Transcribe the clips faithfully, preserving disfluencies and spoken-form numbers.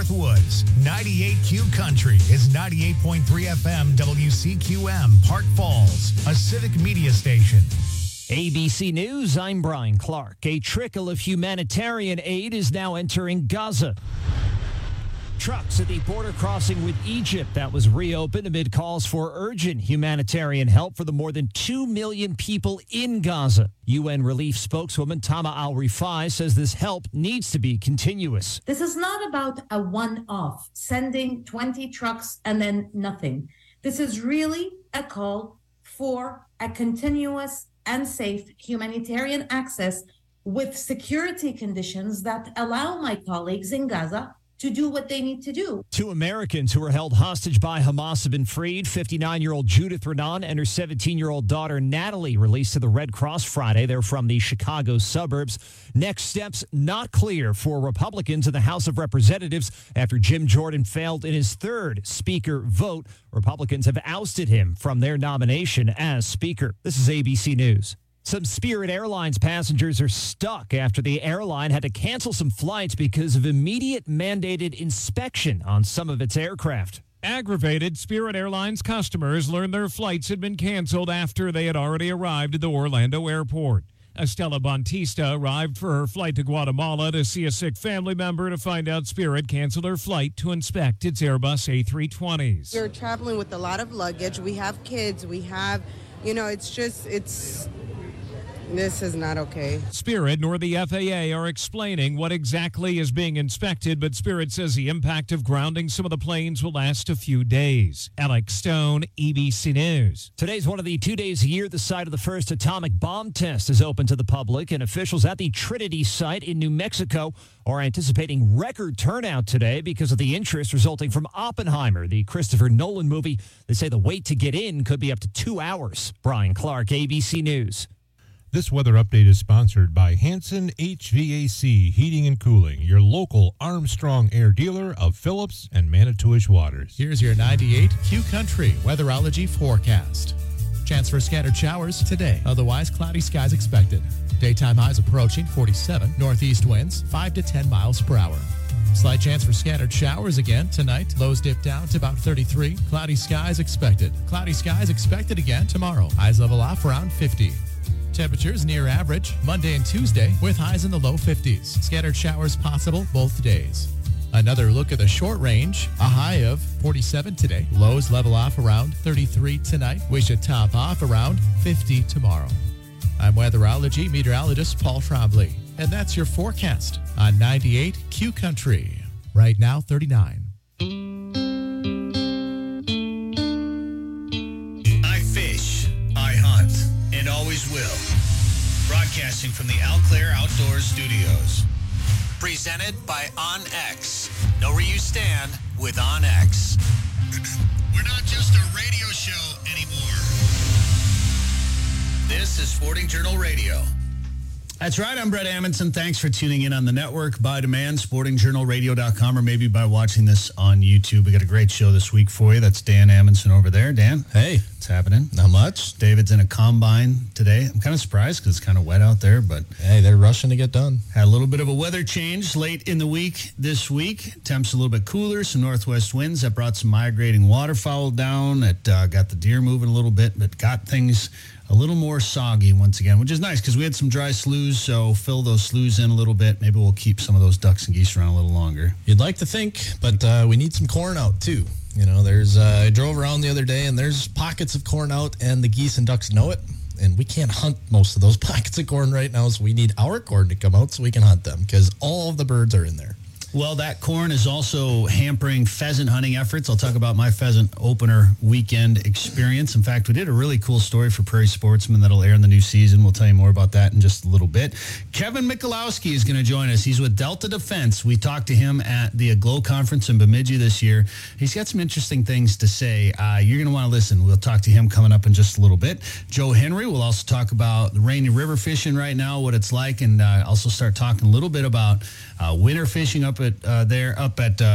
Northwoods. ninety-eight Q Country is ninety-eight point three F M W C Q M, Park Falls, a civic media station. A B C News, I'm Brian Clark. A trickle of humanitarian aid is now entering Gaza. Trucks at the border crossing with Egypt that was reopened amid calls for urgent humanitarian help for the more than two million people in Gaza. U N relief spokeswoman Tama Al-Rifai says this help needs to be continuous. This is not about a one-off, sending twenty trucks and then nothing. This is really a call for a continuous and safe humanitarian access with security conditions that allow my colleagues in Gaza to do what they need to do. Two Americans who were held hostage by Hamas have been freed. fifty-nine-year-old Judith Renan and her seventeen-year-old daughter Natalie released to the Red Cross Friday. They're from the Chicago suburbs. Next steps not clear for Republicans in the House of Representatives after Jim Jordan failed in his third speaker vote. Republicans have ousted him from their nomination as speaker. This is A B C News. Some Spirit Airlines passengers are stuck after the airline had to cancel some flights because of immediate mandated inspection on some of its aircraft. Aggravated, Spirit Airlines customers learned their flights had been canceled after they had already arrived at the Orlando airport. Estela Bautista arrived for her flight to Guatemala to see a sick family member to find out Spirit canceled her flight to inspect its Airbus A three twenties. You're traveling with a lot of luggage. We have kids. We have, you know, it's just, it's... This is not okay. Spirit nor the F A A are explaining what exactly is being inspected, but Spirit says the impact of grounding some of the planes will last a few days. Alex Stone, A B C News. Today's one of the two days a year the site of the first atomic bomb test is open to the public, and officials at the Trinity site in New Mexico are anticipating record turnout today because of the interest resulting from Oppenheimer, the Christopher Nolan movie. They say the wait to get in could be up to two hours. Brian Clark, A B C News. This weather update is sponsored by Hanson H V A C Heating and Cooling, your local Armstrong Air dealer of Phillips and Manitowish Waters. Here's your ninety-eight Q Country weatherology forecast. Chance for scattered showers today. Otherwise, cloudy skies expected. Daytime highs approaching forty-seven. Northeast winds five to ten miles per hour. Slight chance for scattered showers again tonight. Lows dip down to about thirty-three. Cloudy skies expected. Cloudy skies expected again tomorrow. Highs level off around fifty. Temperatures near average Monday and Tuesday with highs in the low fifties. Scattered showers possible both days. Another look at the short range. A high of forty-seven today. Lows level off around thirty-three tonight. We should top off around fifty tomorrow. I'm weatherology meteorologist Paul Trombley. And that's your forecast on ninety-eight Q Country. Right now, thirty-nine. I fish, I hunt, and always will. Broadcasting from the Eau Claire Outdoors Studios. Presented by OnX. Know where you stand with OnX. We're not just a radio show anymore. This is Sporting Journal Radio. That's right. I'm Brett Amundsen. Thanks for tuning in on the network by demand, sporting journal radio dot com, or maybe by watching this on YouTube. We got a great show this week for you. That's Dan Amundsen over there. Dan? Hey. What's happening? Not much. David's in a combine today. I'm kind of surprised because it's kind of wet out there, but... Hey, they're rushing to get done. Had a little bit of a weather change late in the week this week. Temps a little bit cooler, some northwest winds that brought some migrating waterfowl down. It uh, got the deer moving a little bit, but got things a little more soggy once again, which is nice because we had some dry sloughs, so fill those sloughs in a little bit. Maybe we'll keep some of those ducks and geese around a little longer. You'd like to think, but uh, we need some corn out too. You know, there's uh, I drove around the other day and there's pockets of corn out and the geese and ducks know it. And we can't hunt most of those pockets of corn right now, so we need our corn to come out so we can hunt them because all of the birds are in there. Well, that corn is also hampering pheasant hunting efforts. I'll talk about my pheasant opener weekend experience. In fact, we did a really cool story for Prairie Sportsman that'll air in the new season. We'll tell you more about that in just a little bit. Kevin Michalowski is going to join us. He's with Delta Defense. We talked to him at the Aglow Conference in Bemidji this year. He's got some interesting things to say. Uh, you're going to want to listen. We'll talk to him coming up in just a little bit. Joe Henry will also talk about the Rainy River fishing right now, what it's like, and uh, also start talking a little bit about uh, winter fishing up at uh, there, up at uh,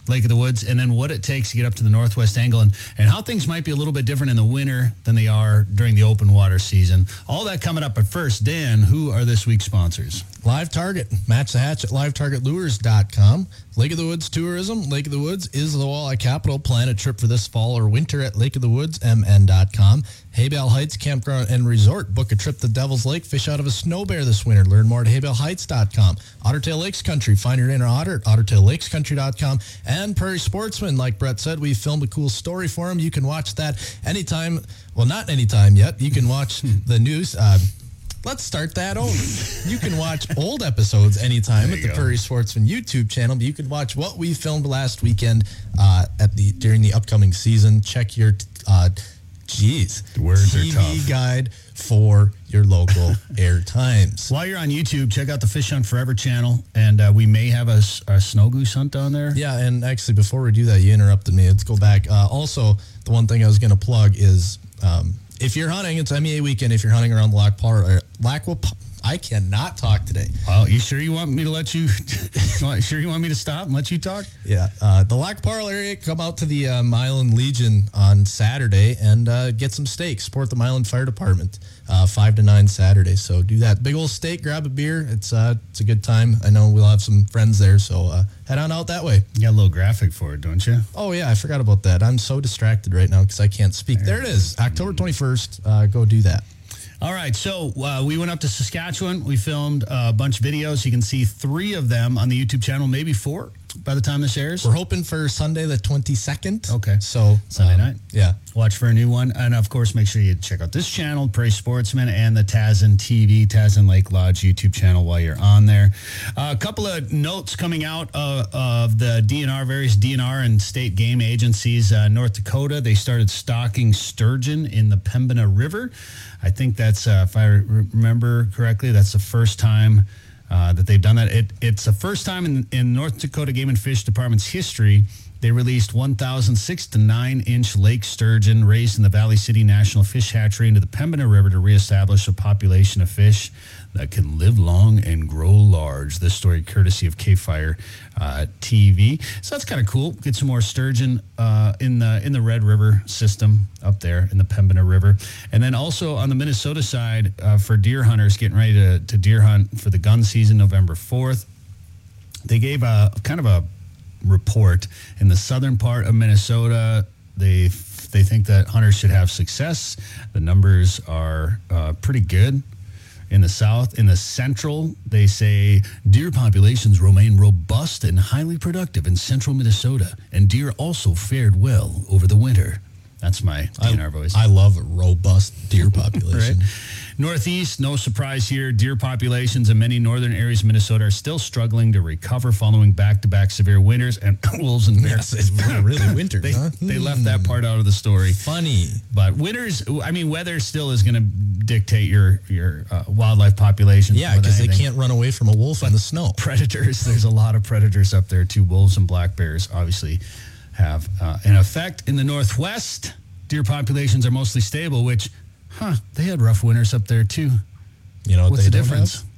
Lake of the Woods, and then what it takes to get up to the northwest angle, and, and how things might be a little bit different in the winter than they are during the open water season. All that coming up. But first, Dan, who are this week's sponsors? Live Target. Match the hatch at live target lures dot com. Lake of the Woods Tourism. Lake of the Woods is the walleye capital. Plan a trip for this fall or winter at lake of the woods m n dot com. Haybale Heights Campground and Resort. Book a trip to Devil's Lake. Fish out of a snow bear this winter. Learn more at haybale heights dot com. Ottertail Lakes Country. Find your inner otter at ottertail lakes country dot com. And Prairie Sportsman. Like Brett said, we filmed a cool story for him. You can watch that anytime. Well, not anytime yet. You can watch the news. Uh, Let's start that over. You can watch old episodes anytime at the go. Prairie Sportsman YouTube channel. But you can watch what we filmed last weekend uh, at the during the upcoming season. Check your, uh, geez, the words T V are tough. guide for your local air times. While you're on YouTube, check out the Fish Hunt Forever channel, and uh, we may have a, a snow goose hunt on there. Yeah, and actually, before we do that, you interrupted me. Let's go back. Uh, also, the one thing I was going to plug is... Um, If you're hunting, it's M E A weekend. If you're hunting around the Lac Par, or Lac, I cannot talk today. Oh, you sure you want me to let you? Sure you want me to stop and let you talk? Yeah, uh, the Lac Par area. Come out to the uh, Milan Legion on Saturday and uh, get some steaks. Support the Milan Fire Department. Uh, five to nine Saturday. So do that. Big old steak. Grab a beer. It's uh, it's a good time. I know we'll have some friends there. So uh, head on out that way. You got a little graphic for it, don't you? Oh yeah, I forgot about that. I'm so distracted right now because I can't speak. There, there it is. October twenty-first. Uh, go do that. All right, so uh, we went up to Saskatchewan. We filmed a bunch of videos. You can see three of them on the YouTube channel, maybe four by the time this airs. We're hoping for Sunday the twenty-second. Okay. So Sunday um, night. Yeah. Watch for a new one. And, of course, make sure you check out this channel, Prairie Sportsman, and the Tazen T V, Tazen Lake Lodge YouTube channel while you're on there. Uh, a couple of notes coming out uh, of the D N R, various D N R and state game agencies. Uh, North Dakota, they started stocking sturgeon in the Pembina River. I think that's, uh, if I re- remember correctly, that's the first time uh, that they've done that. It, it's the first time in, in North Dakota Game and Fish Department's history they released one thousand six to nine inch lake sturgeon raised in the Valley City National Fish Hatchery into the Pembina River to reestablish a population of fish that can live long and grow large. This story courtesy of K-Fire uh, T V. So that's kind of cool. Get some more sturgeon uh, in the in the Red River system up there in the Pembina River. And then also on the Minnesota side uh, for deer hunters getting ready to, to deer hunt for the gun season November fourth, they gave a kind of a report in the southern part of Minnesota. They they think that hunters should have success. The numbers are uh, pretty good. In the south, in the central, they say deer populations remain robust and highly productive in central Minnesota, and deer also fared well over the winter. That's my D N R voice. I love a robust deer population. Right? Northeast, no surprise here. Deer populations in many northern areas of Minnesota are still struggling to recover following back-to-back severe winters, and wolves and bears. Yes, it's not really winter. they, huh? they left that part out of the story. Funny. But winters, I mean, weather still is going to dictate your, your uh, wildlife population. Yeah, because they can't run away from a wolf but in the snow. Predators, there's a lot of predators up there, too. Wolves and black bears, obviously, have uh, an effect. In the Northwest, deer populations are mostly stable, which, huh, they had rough winters up there, too. You know what What's they the don't difference? have?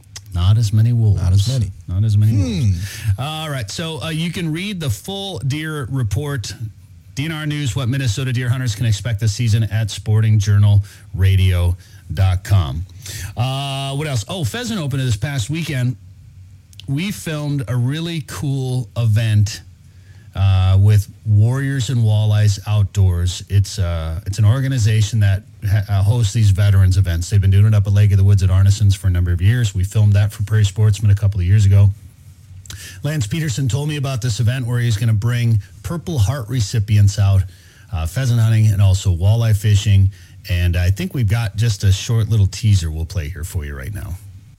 Not as many wolves. Not as many. Not as many Hmm. wolves. All right, so uh, you can read the full deer report, D N R News, what Minnesota deer hunters can expect this season at sporting journal radio dot com. Uh, what else? Oh, Pheasant Open this past weekend. We filmed a really cool event Uh, with Warriors and Walleyes Outdoors. It's uh, it's an organization that ha- uh, hosts these veterans events. They've been doing it up at Lake of the Woods at Arneson's for a number of years. We filmed that for Prairie Sportsman a couple of years ago. Lance Peterson told me about this event where he's going to bring Purple Heart recipients out, uh, pheasant hunting and also walleye fishing. And I think we've got just a short little teaser we'll play here for you right now.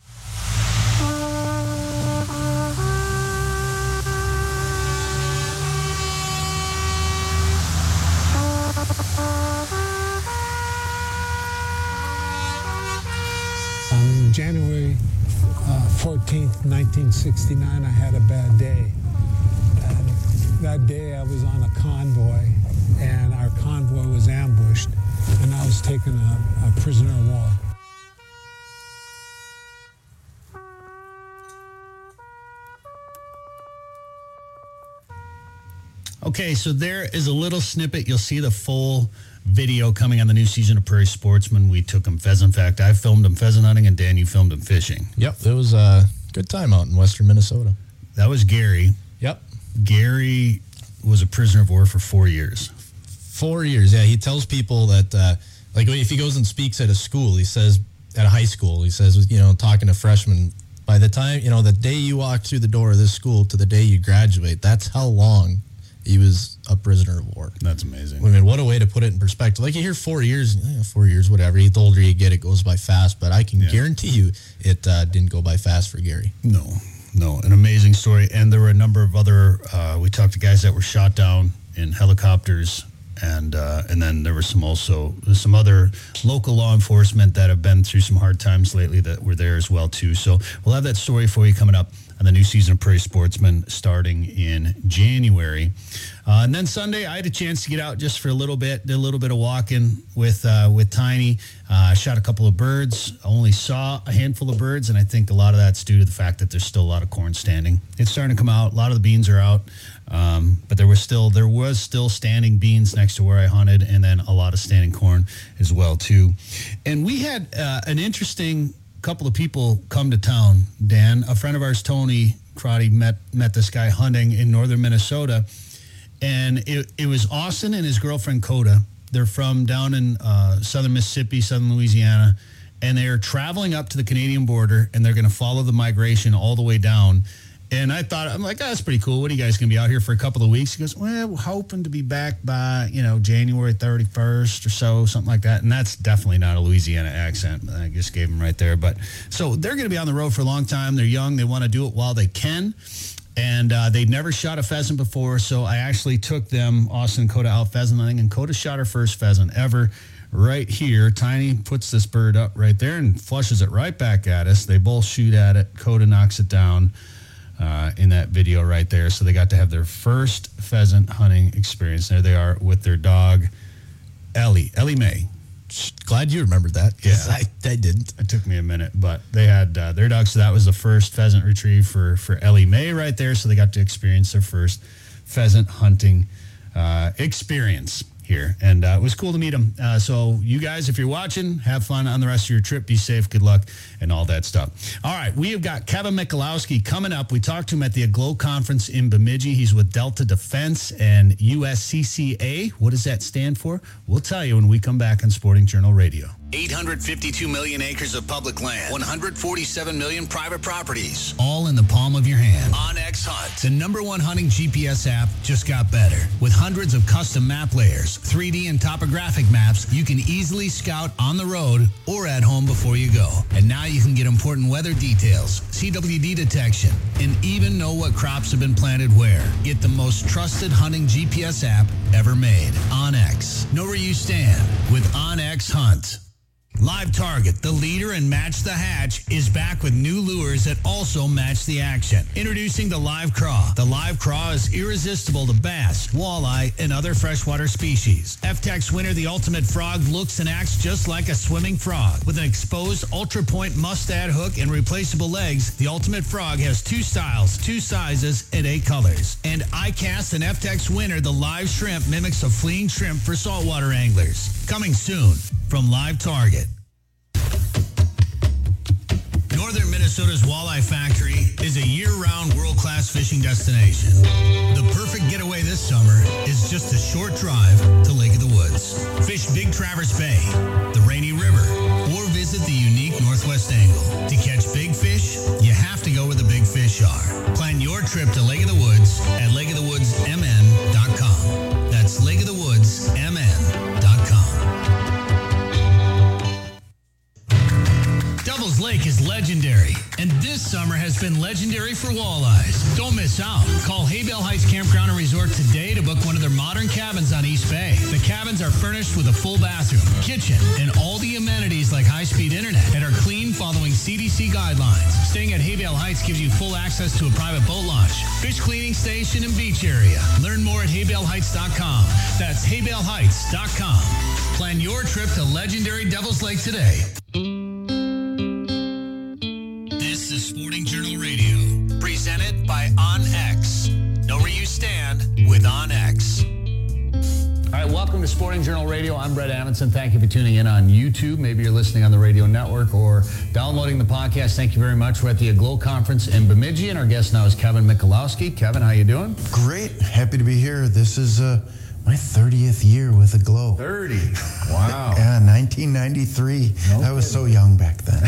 On January uh, fourteenth, nineteen sixty-nine, I had a bad day. And that day I was on a convoy, and our convoy was ambushed, and I was taken a, a prisoner of war. Okay, so there is a little snippet. You'll see the full video coming on the new season of Prairie Sportsman. We took them pheasant. In fact, I filmed them pheasant hunting, and Dan, you filmed them fishing. Yep, it was a good time out in western Minnesota. That was Gary. Yep. Gary was a prisoner of war for four years. Four years, yeah. He tells people that, uh, like, if he goes and speaks at a school, he says, at a high school, he says, you know, talking to freshmen, by the time, you know, the day you walk through the door of this school to the day you graduate, that's how long he was a prisoner of war. That's amazing. I mean, what a way to put it in perspective. Like, you hear four years, yeah, four years, whatever. The older you get, it goes by fast, but I can yeah. guarantee you it uh, didn't go by fast for Gary. No. No, an amazing story. And there were a number of other, uh, we talked to guys that were shot down in helicopters. And uh, and then there were some also, some other local law enforcement that have been through some hard times lately that were there as well, too. So we'll have that story for you coming up on the new season of Prairie Sportsman starting in January. Uh, and then Sunday, I had a chance to get out just for a little bit, did a little bit of walking with uh, with Tiny. Uh, shot a couple of birds, only saw a handful of birds, and I think a lot of that's due to the fact that there's still a lot of corn standing. It's starting to come out. A lot of the beans are out, um, but there was still there was still standing beans next to where I hunted, and then a lot of standing corn as well, too. And we had uh, an interesting couple of people come to town, Dan. A friend of ours, Tony Crotty, met met this guy hunting in northern Minnesota, and it, it was Austin and his girlfriend, Coda. They're from down in uh, southern Mississippi, southern Louisiana, and they're traveling up to the Canadian border, and they're going to follow the migration all the way down. And I thought, I'm like, oh, that's pretty cool. What are you guys going to be out here for a couple of weeks? He goes, well, we're hoping to be back by, you know, January thirty-first or so, something like that. And that's definitely not a Louisiana accent. I just gave him right there. But so they're going to be on the road for a long time. They're young. They want to do it while they can. And uh, they'd never shot a pheasant before. So I actually took them, Austin and Coda, out pheasant hunting. And Coda shot her first pheasant ever right here. Tiny puts this bird up right there and flushes it right back at us. They both shoot at it. Coda knocks it down. Uh, in that video right there. So they got to have their first pheasant hunting experience. There they are with their dog, Ellie. Ellie Mae. Glad you remembered that. Yeah. I, I didn't. It took me a minute, but they had uh, their dog. So that was the first pheasant retrieve for, for Ellie Mae right there. So they got to experience their first pheasant hunting uh, experience here. And uh, it was cool to meet them. Uh, so you guys, if you're watching, have fun on the rest of your trip. Be safe. Good luck and all that stuff. All right. We have got Kevin Michalowski coming up. We talked to him at the Aglow Conference in Bemidji. He's with Delta Defense and U S C C A. What does that stand for? We'll tell you when we come back on Sporting Journal Radio. eight hundred fifty-two million acres of public land, one hundred forty-seven million private properties, all in the palm of your hand. OnX Hunt, the number one hunting G P S app, just got better. With hundreds of custom map layers, three D and topographic maps, you can easily scout on the road or at home before you go. And now you can get important weather details, C W D detection, and even know what crops have been planted where. Get the most trusted hunting G P S app ever made. OnX. Know where you stand with OnX Hunt. Live Target, the leader in Match the Hatch, is back with new lures that also match the action. Introducing the Live Craw. The Live Craw is irresistible to bass, walleye, and other freshwater species. F-Tax winner, the Ultimate Frog, looks and acts just like a swimming frog. With an exposed ultra-point mustad hook and replaceable legs, the Ultimate Frog has two styles, two sizes, and eight colors. And iCast and F-Tax winner, the Live Shrimp, mimics a fleeing shrimp for saltwater anglers. Coming soon from Live Target. Northern Minnesota's Walleye Factory is a year-round world-class fishing destination. The perfect getaway this summer is just a short drive to Lake of the Woods. Fish Big Traverse Bay, the Rainy River, or visit the unique Northwest Angle. To catch big fish, you have to go where the big fish are. Plan your trip to Lake of the Woods at lake of the woods m n dot com. That's lake of the woods m n dot com. Devil's Lake is legendary, and this summer has been legendary for walleyes. Don't miss out. Call Haybale Heights Campground and Resort today to book one of their modern cabins on East Bay. The cabins are furnished with a full bathroom, kitchen, and all the amenities like high-speed internet and are clean following C D C guidelines. Staying at Haybale Heights gives you full access to a private boat launch, fish cleaning station, and beach area. Learn more at haybale heights dot com. That's haybale heights dot com. Plan your trip to legendary Devil's Lake today. This is Sporting Journal Radio, presented by OnX. Know where you stand with OnX. Sporting Journal Radio. I'm Brett Amundson. Thank you for tuning in on YouTube. Maybe you're listening on the radio network or downloading the podcast. Thank you very much. We're at the Aglow Conference in Bemidji, and our guest now is Kevin Michalowski. Kevin, how you doing? Great. Happy to be here. This is uh, my thirtieth year with Aglow. thirty. Wow. Yeah, nineteen ninety-three. Okay. I was so young back then.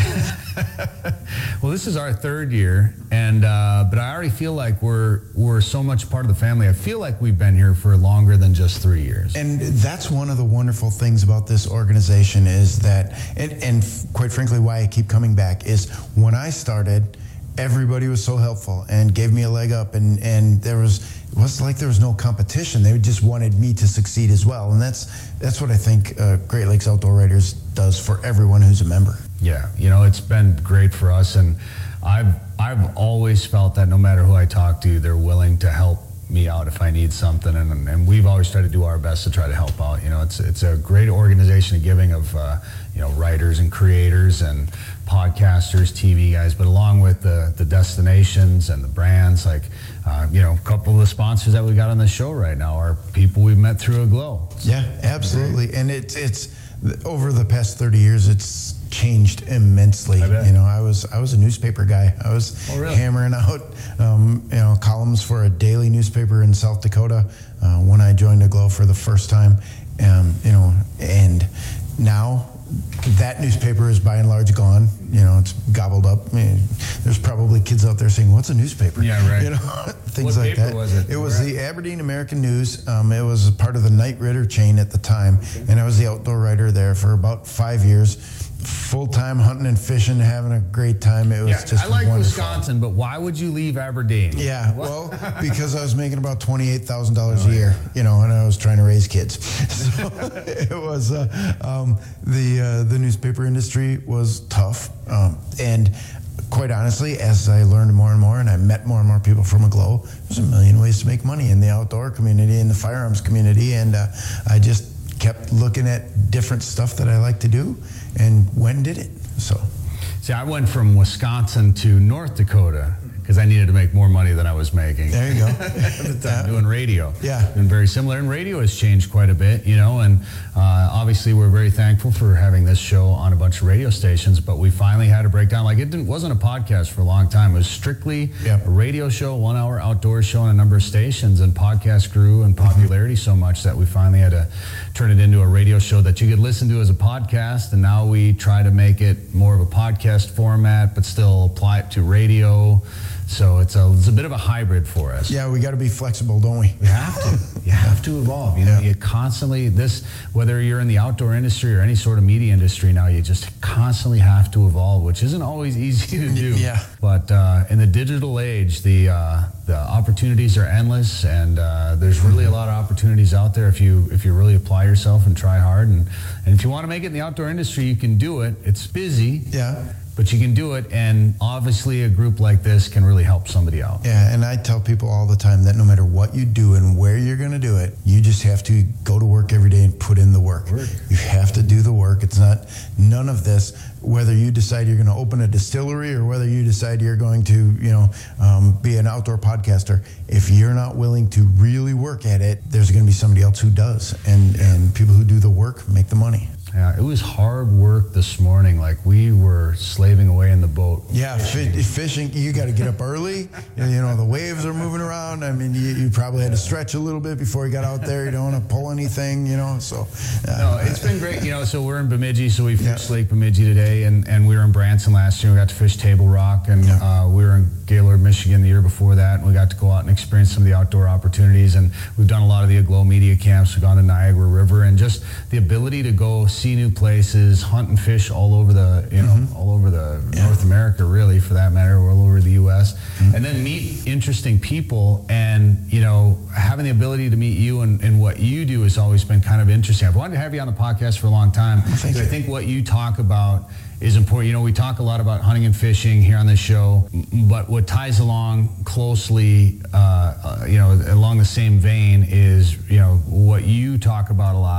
Well, this is our third year, and uh, but I already feel like we're we're so much part of the family. I feel like we've been here for longer than just three years. And that's one of the wonderful things about this organization is that, and, and quite frankly, why I keep coming back is when I started, everybody was so helpful and gave me a leg up, and, and there was it was like there was no competition. They just wanted me to succeed as well, and that's that's what I think uh, Great Lakes Outdoor Writers does for everyone who's a member. Yeah, you know, it's been great for us, and I've I've always felt that no matter who I talk to, they're willing to help me out if I need something, and and we've always tried to do our best to try to help out. You know, it's it's a great organization of giving of uh, you know writers and creators and podcasters, T V guys, but along with the the destinations and the brands, like uh, you know, a couple of the sponsors that we got on the show right now are people we've met through Aglow. So, yeah, absolutely, and it's it's over the past thirty years, it's changed immensely. You know, I was I was a newspaper guy. I was oh, really? hammering out um, you know columns for a daily newspaper in South Dakota uh, when I joined Aglow for the first time. Um, you know, and now that newspaper is by and large gone. You know, it's gobbled up. I mean, there's probably kids out there saying, "What's a newspaper?" Yeah, right. You know, things what like paper that. Was it? It was the Aberdeen American News. Um, it was part of the Knight Ridder chain at the time, and I was the outdoor writer there for about five years. Full-time hunting and fishing, having a great time. It was yeah, just I like wonderful. Wisconsin, but why would you leave Aberdeen? Yeah, well, because I was making about twenty-eight thousand dollars oh, a year, yeah. you know, and I was trying to raise kids. So it was, uh, um, the uh, the newspaper industry was tough. Um, and quite honestly, as I learned more and more and I met more and more people from Aglow, there's a million ways to make money in the outdoor community, in the firearms community, and uh, I just kept looking at different stuff that I like to do, and went and did it. So, see, I went from Wisconsin to North Dakota because I needed to make more money than I was making. There you go. At the time, doing radio. Yeah. Been very similar, and radio has changed quite a bit, you know, and uh, obviously we're very thankful for having this show on a bunch of radio stations, but we finally had to break down. Like, it didn't, wasn't a podcast for a long time. It was strictly yep. a radio show, one hour outdoor show on a number of stations, and podcast grew in popularity so much that we finally had to turn it into a radio show that you could listen to as a podcast, and now we try to make it more of a podcast format, but still apply it to radio. So it's a, it's a bit of a hybrid for us. Yeah, we got to be flexible, don't we? You have to. You have to evolve. You know, yeah. you constantly, this, whether you're in the outdoor industry or any sort of media industry now, you just constantly have to evolve, which isn't always easy to do. Yeah. But uh, in the digital age, the uh, the opportunities are endless, and uh, there's really a lot of opportunities out there if you if you really apply yourself and try hard. And, and if you want to make it in the outdoor industry, you can do it. It's busy. Yeah. But you can do it, and obviously a group like this can really help somebody out. Yeah, and I tell people all the time that no matter what you do and where you're going to do it, you just have to go to work every day and put in the work. Work. You have to do the work. It's not, none of this, whether you decide you're going to open a distillery or whether you decide you're going to, you know, um, be an outdoor podcaster, if you're not willing to really work at it, there's going to be somebody else who does. And, yeah. and people who do the work make the money. Yeah, it was hard work this morning. Like, we were slaving away in the boat. Yeah, fishing, fishing you got to get up early. You know, the waves are moving around. I mean, you, you probably had to stretch a little bit before you got out there. You don't want to pull anything, you know, so. Uh, no, it's been great. You know, so we're in Bemidji, so we fished yeah. Lake Bemidji today, and, and we were in Branson last year. We got to fish Table Rock, and yeah. uh, we were in Gaylord, Michigan the year before that, and we got to go out and experience some of the outdoor opportunities, and we've done a lot of the Aglow media camps. We've gone to Niagara River, and just the ability to go see new places, hunt and fish all over the, you know, mm-hmm. all over the yeah. North America, really, for that matter, all over the U S, mm-hmm. and then meet interesting people, and, you know, having the ability to meet you and, and what you do has always been kind of interesting. I've wanted to have you on the podcast for a long time, because I think what you talk about is important. You know, we talk a lot about hunting and fishing here on this show, but what ties along closely, uh, uh, you know, along the same vein is, you know, what you talk about a lot,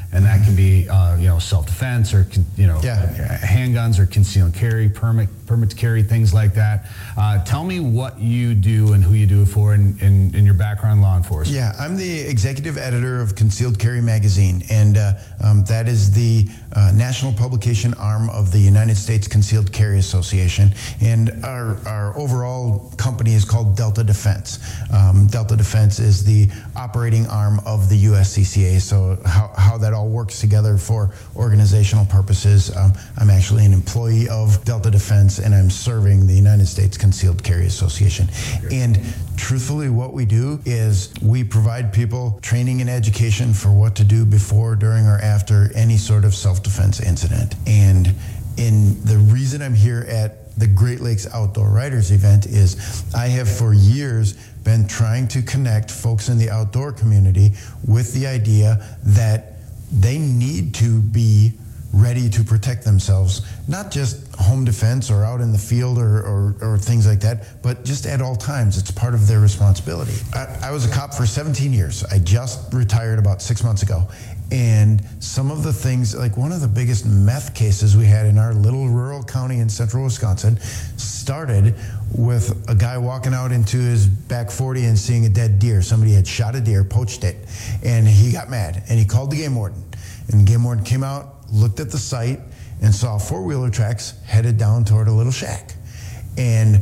and that can be uh, you know self-defense or you know Yeah. handguns or conceal and carry, permit permit to carry, things like that. Uh, tell me what you do and who you do it for, and in, in, in your background in law enforcement. Yeah, I'm the executive editor of Concealed Carry Magazine, and uh, um, that is the uh, national publication arm of the United States Concealed Carry Association. And our, our overall company is called Delta Defense. Um, Delta Defense is the operating arm of the U S C C A. So how, how that all works together for organizational purposes, um, I'm actually an employee of Delta Defense, and I'm serving the United States Concealed Carry Association. And truthfully, what we do is we provide people training and education for what to do before, during, or after any sort of self-defense incident. And in the reason I'm here at the Great Lakes Outdoor Riders event is I have for years been trying to connect folks in the outdoor community with the idea that they need to be ready to protect themselves, not just home defense or out in the field or, or, or things like that, but just at all times. It's part of their responsibility. I, I was a cop for seventeen years. I just retired about six months ago. And some of the things, like one of the biggest meth cases we had in our little rural county in central Wisconsin, started with a guy walking out into his back forty and seeing a dead deer. Somebody had shot a deer, poached it, and he got mad, and he called the game warden. And the game warden came out, looked at the site, and saw four-wheeler tracks headed down toward a little shack. And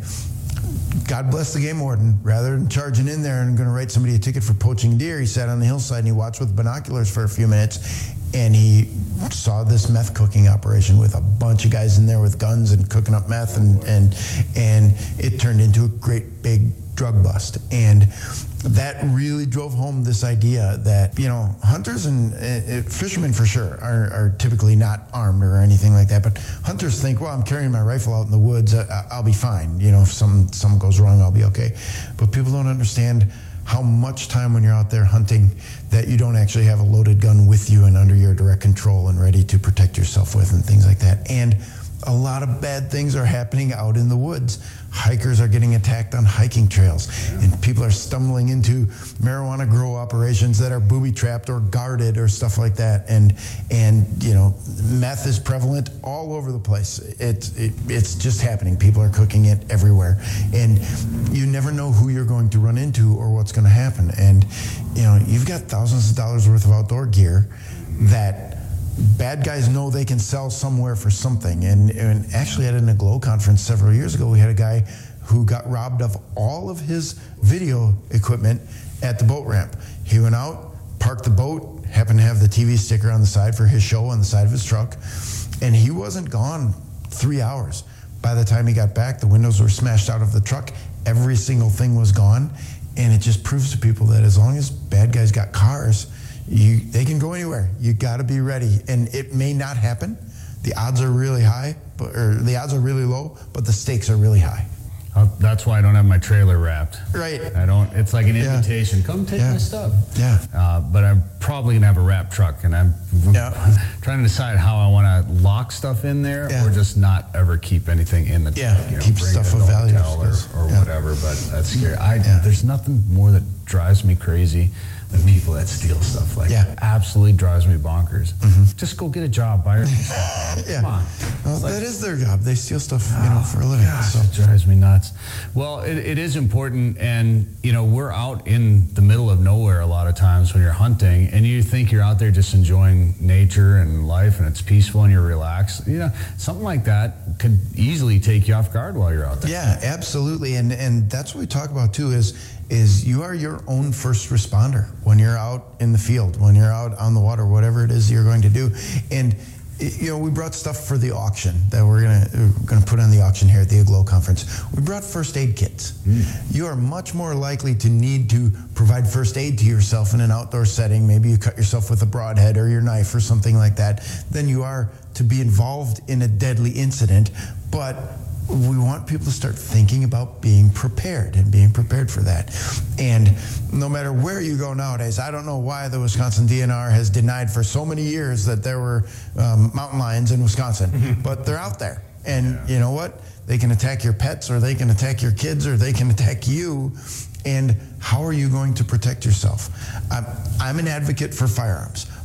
God bless the game warden. Rather than charging in there and going to write somebody a ticket for poaching deer, he sat on the hillside and he watched with binoculars for a few minutes, and he saw this meth cooking operation with a bunch of guys in there with guns and cooking up meth, and and and it turned into a great big drug bust. And that really drove home this idea that, you know, hunters and uh, fishermen for sure are, are typically not armed or anything like that, but hunters think, well, I'm carrying my rifle out in the woods, uh, I'll be fine. You know, if some something goes wrong, I'll be okay. But people don't understand how much time when you're out there hunting that you don't actually have a loaded gun with you and under your direct control and ready to protect yourself with and things like that. And a lot of bad things are happening out in the woods. Hikers are getting attacked on hiking trails, and people are stumbling into marijuana grow operations that are booby-trapped or guarded or stuff like that. And and you know, meth is prevalent all over the place. It, it it's just happening. People are cooking it everywhere, and you never know who you're going to run into or what's going to happen. And you know, you've got thousands of dollars worth of outdoor gear that bad guys know they can sell somewhere for something. And, and actually at an Aglow conference several years ago, we had a guy who got robbed of all of his video equipment at the boat ramp. He went out, parked the boat, happened to have the T V sticker on the side for his show on the side of his truck, and he wasn't gone three hours. By the time he got back, the windows were smashed out of the truck. Every single thing was gone. And it just proves to people that as long as bad guys got cars, You, they can go anywhere. You got to be ready, and it may not happen. The odds are really high, but or the odds are really low, but the stakes are really high. Uh, that's why I don't have my trailer wrapped. Right. I don't. It's like an Yeah. invitation. Come take Yeah. my stuff. Yeah. Uh, but I'm probably gonna have a wrapped truck, and I'm Yeah. trying to decide how I want to lock stuff in there, Yeah. or just not ever keep anything in the Yeah, truck. You know, keep bring stuff it of to the value, hotel or, yes. or Yeah. whatever. But that's scary. I Yeah. there's nothing more that drives me crazy than people that steal stuff. Like, Yeah. absolutely drives me bonkers. Mm-hmm. Just go get a job, buy yourself stuff. Yeah. Come on. Well, that is their job. They steal stuff, you know, for a living. Gosh, So. it drives me nuts. Well, it, it is important, and you know, we're out in the middle of nowhere a lot of times when you're hunting, and you think you're out there just enjoying nature and life, and it's peaceful and you're relaxed. You know, something like that could easily take you off guard while you're out there. Yeah, absolutely. And and that's what we talk about too is is you are your own first responder when you're out in the field, when you're out on the water, whatever it is you're going to do. And you know, we brought stuff for the auction that we're gonna we're gonna put on the auction here at the Aglow conference. We brought first aid kits. Mm. You are much more likely to need to provide first aid to yourself in an outdoor setting. Maybe you cut yourself with a broadhead or your knife or something like that, than you are to be involved in a deadly incident. But we want people to start thinking about being prepared and being prepared for that. And no matter where you go nowadays, I don't know why the Wisconsin D N R has denied for so many years that there were um, mountain lions in Wisconsin, but they're out there. And you know what? They can attack your pets, or they can attack your kids, or they can attack you. And how are you going to protect yourself? I'm, I'm an advocate for firearms,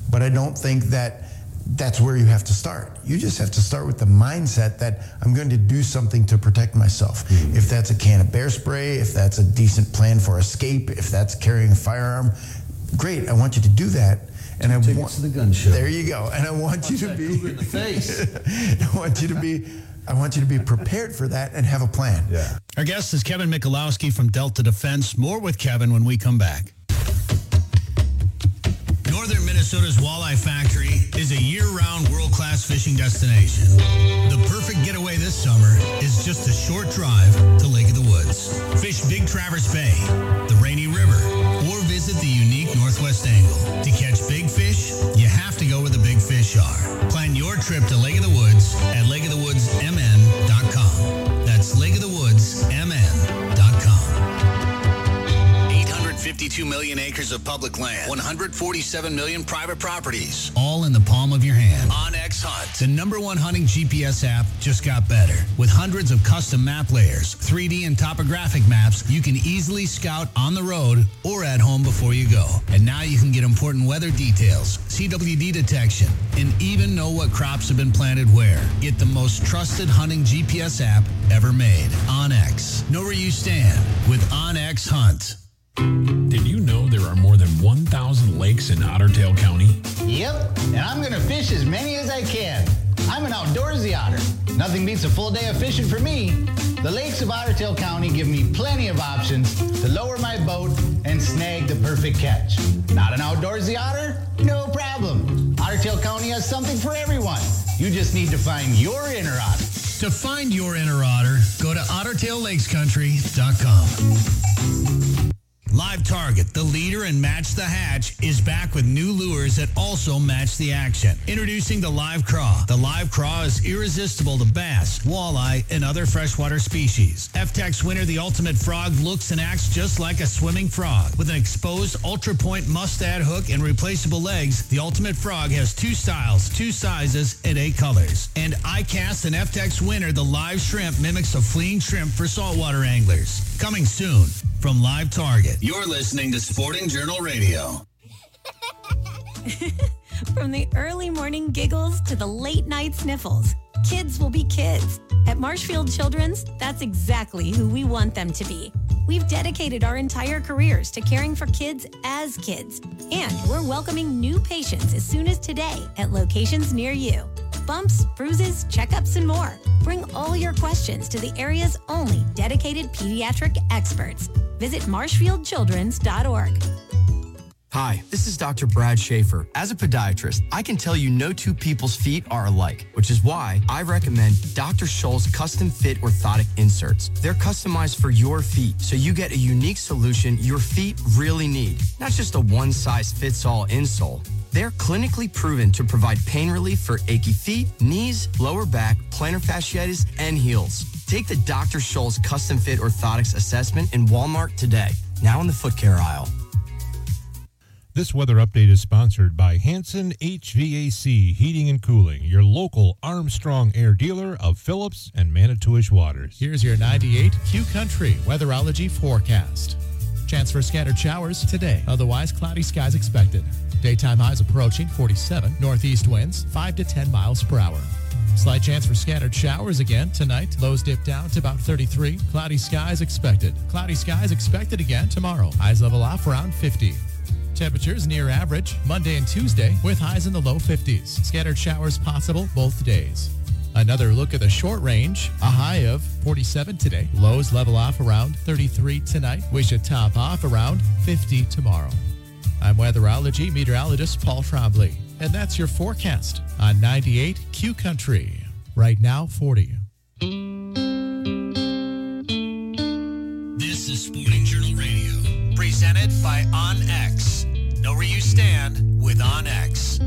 but I don't think that that's where you have to start. You just have to start with the mindset that I'm going to do something to protect myself. Mm-hmm. If that's a can of bear spray, if that's a decent plan for escape, if that's carrying a firearm, great. I want you to do that. And I want to the gun show. There you go. And I want Punch you to that be cougar in the face. I want you to be I want you to be prepared for that and have a plan. Yeah. Our guest is Kevin Michalowski from Delta Defense. More with Kevin when we come back. Northern Minnesota's Walleye Factory is a year-round world-class fishing destination. The perfect getaway this summer is just a short drive to Lake of the Woods. Fish Big Traverse Bay, the Rainy River, or visit the unique Northwest Angle. To catch big fish, you have to go where the big fish are. Plan your trip to Lake of the Woods at lake of the woods m n dot com. That's lake of the woods m n dot com. eight hundred fifty-two million acres of public land, one hundred forty-seven million private properties, all in the palm of your hand. OnX Hunt, the number one hunting G P S app, just got better. With hundreds of custom map layers, three D and topographic maps, you can easily scout on the road or at home before you go. And now you can get important weather details, C W D detection, and even know what crops have been planted where. Get the most trusted hunting G P S app ever made. OnX. Know where you stand with OnX Hunt. Did you know there are more than one thousand lakes in Otter Tail County? Yep, and I'm going to fish as many as I can. I'm an outdoorsy otter. Nothing beats a full day of fishing for me. The lakes of Otter Tail County give me plenty of options to lower my boat and snag the perfect catch. Not an outdoorsy otter? No problem. Otter Tail County has something for everyone. You just need to find your inner otter. To find your inner otter, go to otter tail lakes country dot com. Live Target, the leader in Match the Hatch, is back with new lures that also match the action. Introducing the Live Craw. The Live Craw is irresistible to bass, walleye, and other freshwater species. F-Tech's winner, the Ultimate Frog, looks and acts just like a swimming frog. With an exposed ultra-point mustad hook and replaceable legs, the Ultimate Frog has two styles, two sizes, and eight colors. And iCast and F-Tech's winner, the Live Shrimp, mimics a fleeing shrimp for saltwater anglers. Coming soon from Live Target. You're listening to Sporting Journal Radio. From the early morning giggles to the late night sniffles, kids will be kids. At Marshfield Children's, that's exactly who we want them to be. We've dedicated our entire careers to caring for kids as kids. And we're welcoming new patients as soon as today at locations near you. Bumps, bruises, checkups, and more. Bring all your questions to the area's only dedicated pediatric experts. Visit marshfield children's dot org. Hi, this is Doctor Brad Schaefer. As a podiatrist, I can tell you no two people's feet are alike, which is why I recommend Doctor Scholl's custom fit orthotic inserts. They're customized for your feet, so you get a unique solution your feet really need, not just a one-size-fits-all insole. They're clinically proven to provide pain relief for achy feet, knees, lower back, plantar fasciitis, and heels. Take the Doctor Scholl's custom fit orthotics assessment in Walmart today, now in the foot care aisle. This weather update is sponsored by Hanson H V A C Heating and Cooling, your local Armstrong Air dealer of Phillips and Manitowish Waters. Here's your ninety-eight Q Country weatherology forecast. Chance for scattered showers today. Otherwise, cloudy skies expected. Daytime highs approaching forty-seven. Northeast winds five to ten miles per hour. Slight chance for scattered showers again tonight. Lows dip down to about thirty-three. Cloudy skies expected. Cloudy skies expected again tomorrow. Highs level off around fifty. Temperatures near average Monday and Tuesday with highs in the low fifties. Scattered showers possible both days. Another look at the short range. A high of forty-seven today. Lows level off around thirty-three tonight. We should top off around fifty tomorrow. I'm weatherology meteorologist Paul Trombley, and that's your forecast on ninety-eight Q Country. Right now, forty. This is Sporting Journal Radio, presented by OnX. Know where you stand with OnX.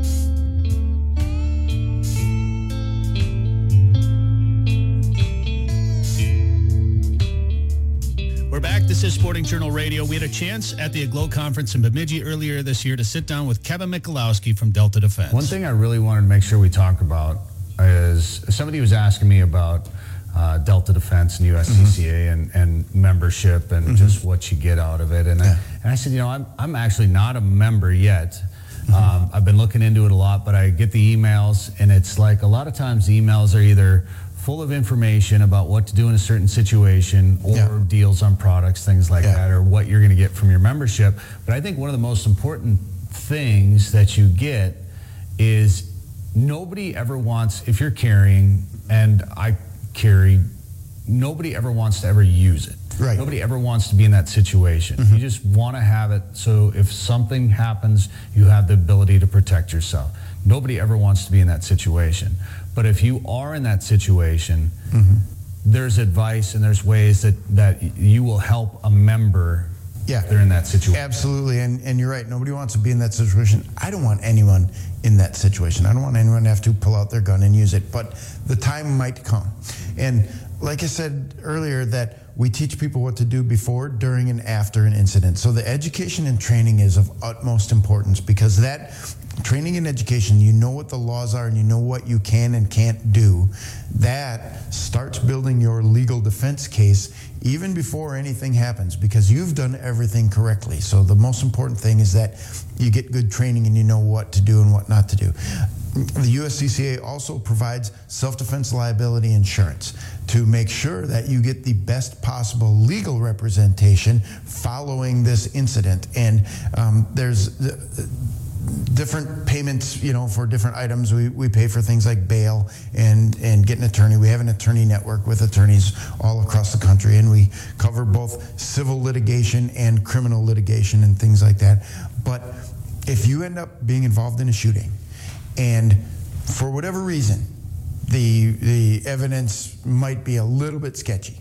We're back. This is Sporting Journal Radio. We had a chance at the Aglow Conference in Bemidji earlier this year to sit down with Kevin Michalowski from Delta Defense. One thing I really wanted to make sure we talk about is somebody was asking me about uh, Delta Defense and U S C C A mm-hmm. and, and membership and mm-hmm. just what you get out of it. And, yeah. I, and I said, you know, I'm, I'm actually not a member yet, Mm-hmm. Um, I've been looking into it a lot, but I get the emails, and it's like a lot of times the emails are either full of information about what to do in a certain situation or yeah. deals on products, things like yeah. that, or what you're going to get from your membership. But I think one of the most important things that you get is nobody ever wants, if you're carrying, and I carry, nobody ever wants to ever use it. Right. Nobody ever wants to be in that situation. Mm-hmm. You just want to have it so if something happens, you have the ability to protect yourself. Nobody ever wants to be in that situation. But if you are in that situation, mm-hmm. there's advice and there's ways that, that you will help a member yeah. if they're in that situation. Absolutely. And, and you're right. Nobody wants to be in that situation. I don't want anyone in that situation. I don't want anyone to have to pull out their gun and use it. But the time might come. And like I said earlier, that we teach people what to do before, during, and after an incident. So the education and training is of utmost importance, because that training and education, you know what the laws are and you know what you can and can't do. That starts building your legal defense case even before anything happens, because you've done everything correctly. So the most important thing is that you get good training and you know what to do and what not to do. The U S C C A also provides self-defense liability insurance to make sure that you get the best possible legal representation following this incident. And um, there's uh, different payments, you know, for different items. We, we pay for things like bail and, and get an attorney. We have an attorney network with attorneys all across the country, and we cover both civil litigation and criminal litigation and things like that. But if you end up being involved in a shooting, and for whatever reason, the the evidence might be a little bit sketchy,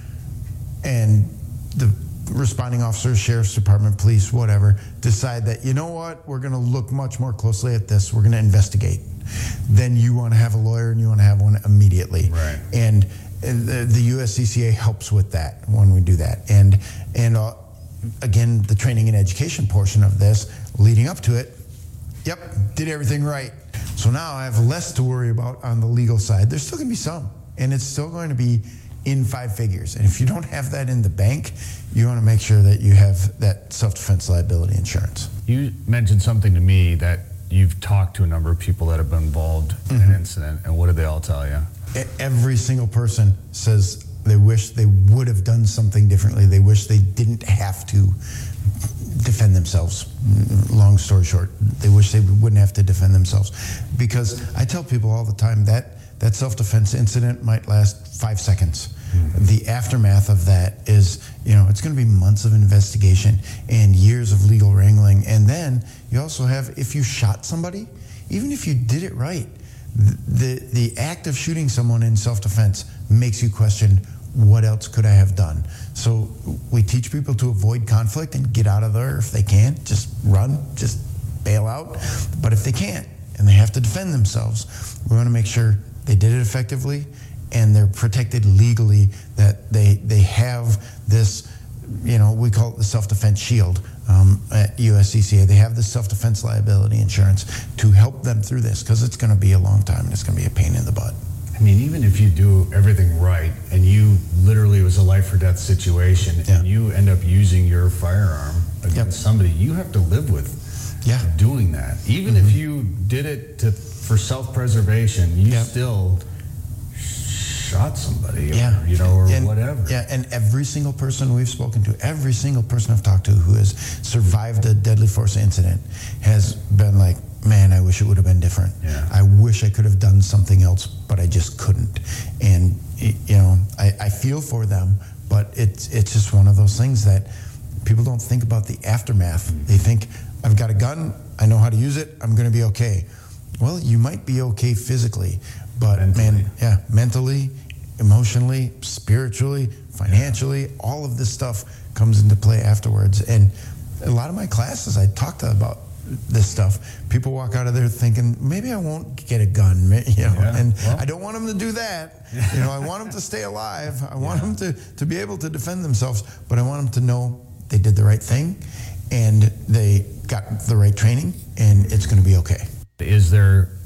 and the responding officers, sheriff's department, police, whatever, decide that, you know what, we're going to look much more closely at this, we're going to investigate, then you want to have a lawyer and you want to have one immediately. Right. And the, the U S C C A helps with that when we do that. And, and uh, again, the training and education portion of this, leading up to it, yep, did everything right. So now I have less to worry about on the legal side. There's still going to be some, and it's still going to be in five figures. And if you don't have that in the bank, you want to make sure that you have that self-defense liability insurance. You mentioned something to me that you've talked to a number of people that have been involved in mm-hmm. an incident, and what did they all tell you? Every single person says they wish they would have done something differently. They wish they didn't have to defend themselves. Long story short, they wish they wouldn't have to defend themselves. Because I tell people all the time that that self-defense incident might last five seconds. Mm-hmm. The aftermath of that is, you know, it's going to be months of investigation and years of legal wrangling. And then you also have, if you shot somebody, even if you did it right, the the act of shooting someone in self-defense makes you question, what else could I have done? So we teach people to avoid conflict and get out of there if they can. Just run, just bail out. But if they can't and they have to defend themselves, we want to make sure they did it effectively and they're protected legally, that they they have this, you know, we call it the self-defense shield um, at U S C C A. They have this self-defense liability insurance to help them through this, because it's going to be a long time and it's going to be a pain in the butt. I mean, even if you do everything right and you literally, it was a life or death situation, yeah. and you end up using your firearm against yep. somebody, you have to live with yeah. doing that. Even mm-hmm. if you did it to for self-preservation, you yep. still shot somebody, or, yeah. you know, or and, whatever. Yeah, and every single person we've spoken to, every single person I've talked to who has survived a deadly force incident has been like, man, I wish it would have been different. Yeah. I wish I could have done something else, but I just couldn't. And, you know, I, I feel for them, but it's it's just one of those things that people don't think about the aftermath. Mm-hmm. They think, I've got a gun, I know how to use it, I'm going to be okay. Well, you might be okay physically, but mentally. man, yeah, mentally, emotionally, spiritually, financially, yeah. all of this stuff comes into play afterwards. And a lot of my classes, I talk to about this stuff. People walk out of there thinking, maybe I won't get a gun, you know, yeah. and well. I don't want them to do that. You know, I want them to stay alive. I want yeah. them to, to be able to defend themselves, but I want them to know they did the right thing and they got the right training, and it's going to be okay. Is there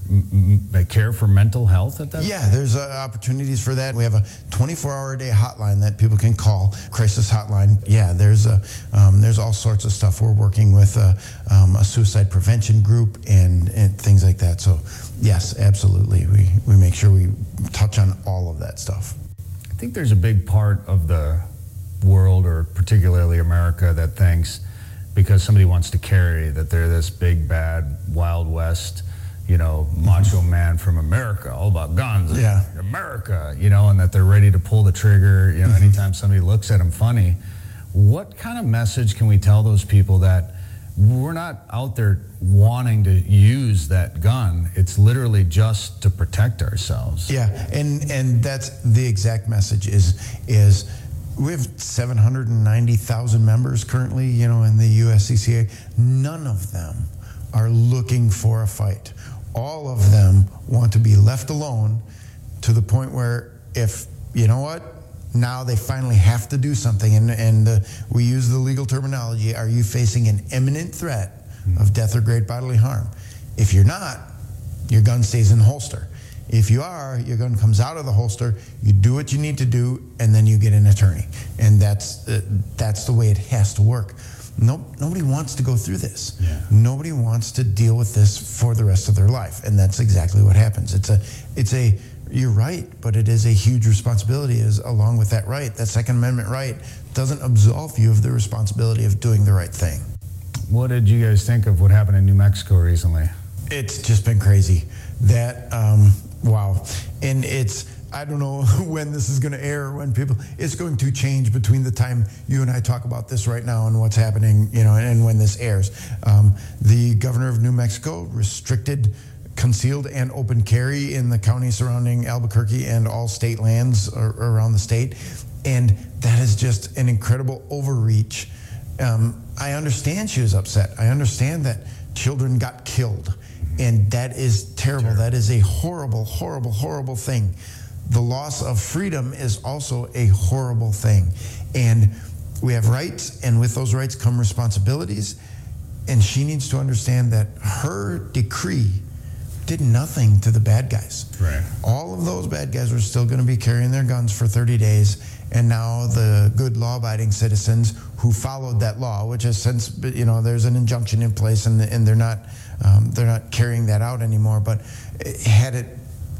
m- m- care for mental health at that? Yeah, there's uh, opportunities for that. We have a twenty-four hour a day hotline that people can call, crisis hotline. Yeah, there's a, um, there's all sorts of stuff. We're working with a, um, a suicide prevention group and, and things like that. So yes, absolutely. We, we make sure we touch on all of that stuff. I think there's a big part of the world, or particularly America, that thinks because somebody wants to carry that they're this big, bad, Wild West, you know, macho man from America, all about guns. Yeah. America, you know, and that they're ready to pull the trigger, you know, anytime somebody looks at them funny. What kind of message can we tell those people that we're not out there wanting to use that gun? It's literally just to protect ourselves. Yeah, and, and that's the exact message is, is we have seven hundred ninety thousand members currently, you know, in the U S C C A. None of them are looking for a fight. All of them want to be left alone to the point where if, you know what, now they finally have to do something. And, and uh, we use the legal terminology, are you facing an imminent threat of death or great bodily harm? If you're not, your gun stays in the holster. If you are, your gun comes out of the holster, you do what you need to do, and then you get an attorney. And that's uh, that's the way it has to work. No, nobody wants to go through this. Yeah. Nobody wants to deal with this for the rest of their life, and that's exactly what happens. It's a, it's a. You're right, but it is a huge responsibility. Is along with that right, that Second Amendment right doesn't absolve you of the responsibility of doing the right thing. What did you guys think of what happened in New Mexico recently? It's just been crazy. That. Um, Wow. And it's, I don't know when this is going to air, when people, it's going to change between the time you and I talk about this right now and what's happening, you know, and when this airs. Um, the governor of New Mexico restricted concealed and open carry in the county surrounding Albuquerque and all state lands around the state. And that is just an incredible overreach. Um, I understand she was upset. I understand that children got killed. And that is terrible. terrible. That is a horrible, horrible, horrible thing. The loss of freedom is also a horrible thing. And we have rights, and with those rights come responsibilities. And she needs to understand that her decree did nothing to the bad guys. Right. All of those bad guys are still going to be carrying their guns for thirty days. And now the good law-abiding citizens who followed that law, which has since, you know, there's an injunction in place, and and they're not um, they're not carrying that out anymore. But had it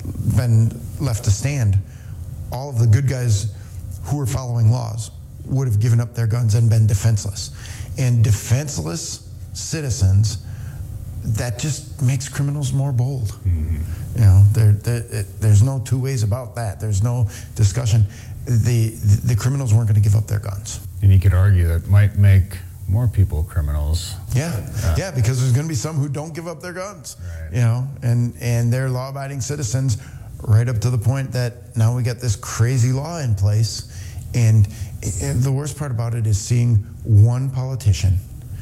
been left to stand, all of the good guys who were following laws would have given up their guns and been defenseless. And defenseless citizens, that just makes criminals more bold. Mm-hmm. You know, there, there, there's no two ways about that. There's no discussion. The, the, the criminals weren't going to give up their guns. And you could argue that might make more people criminals. Yeah, yeah, yeah because there's going to be some who don't give up their guns. Right. You know, and, and they're law-abiding citizens right up to the point that now we got this crazy law in place. And, and the worst part about it is seeing one politician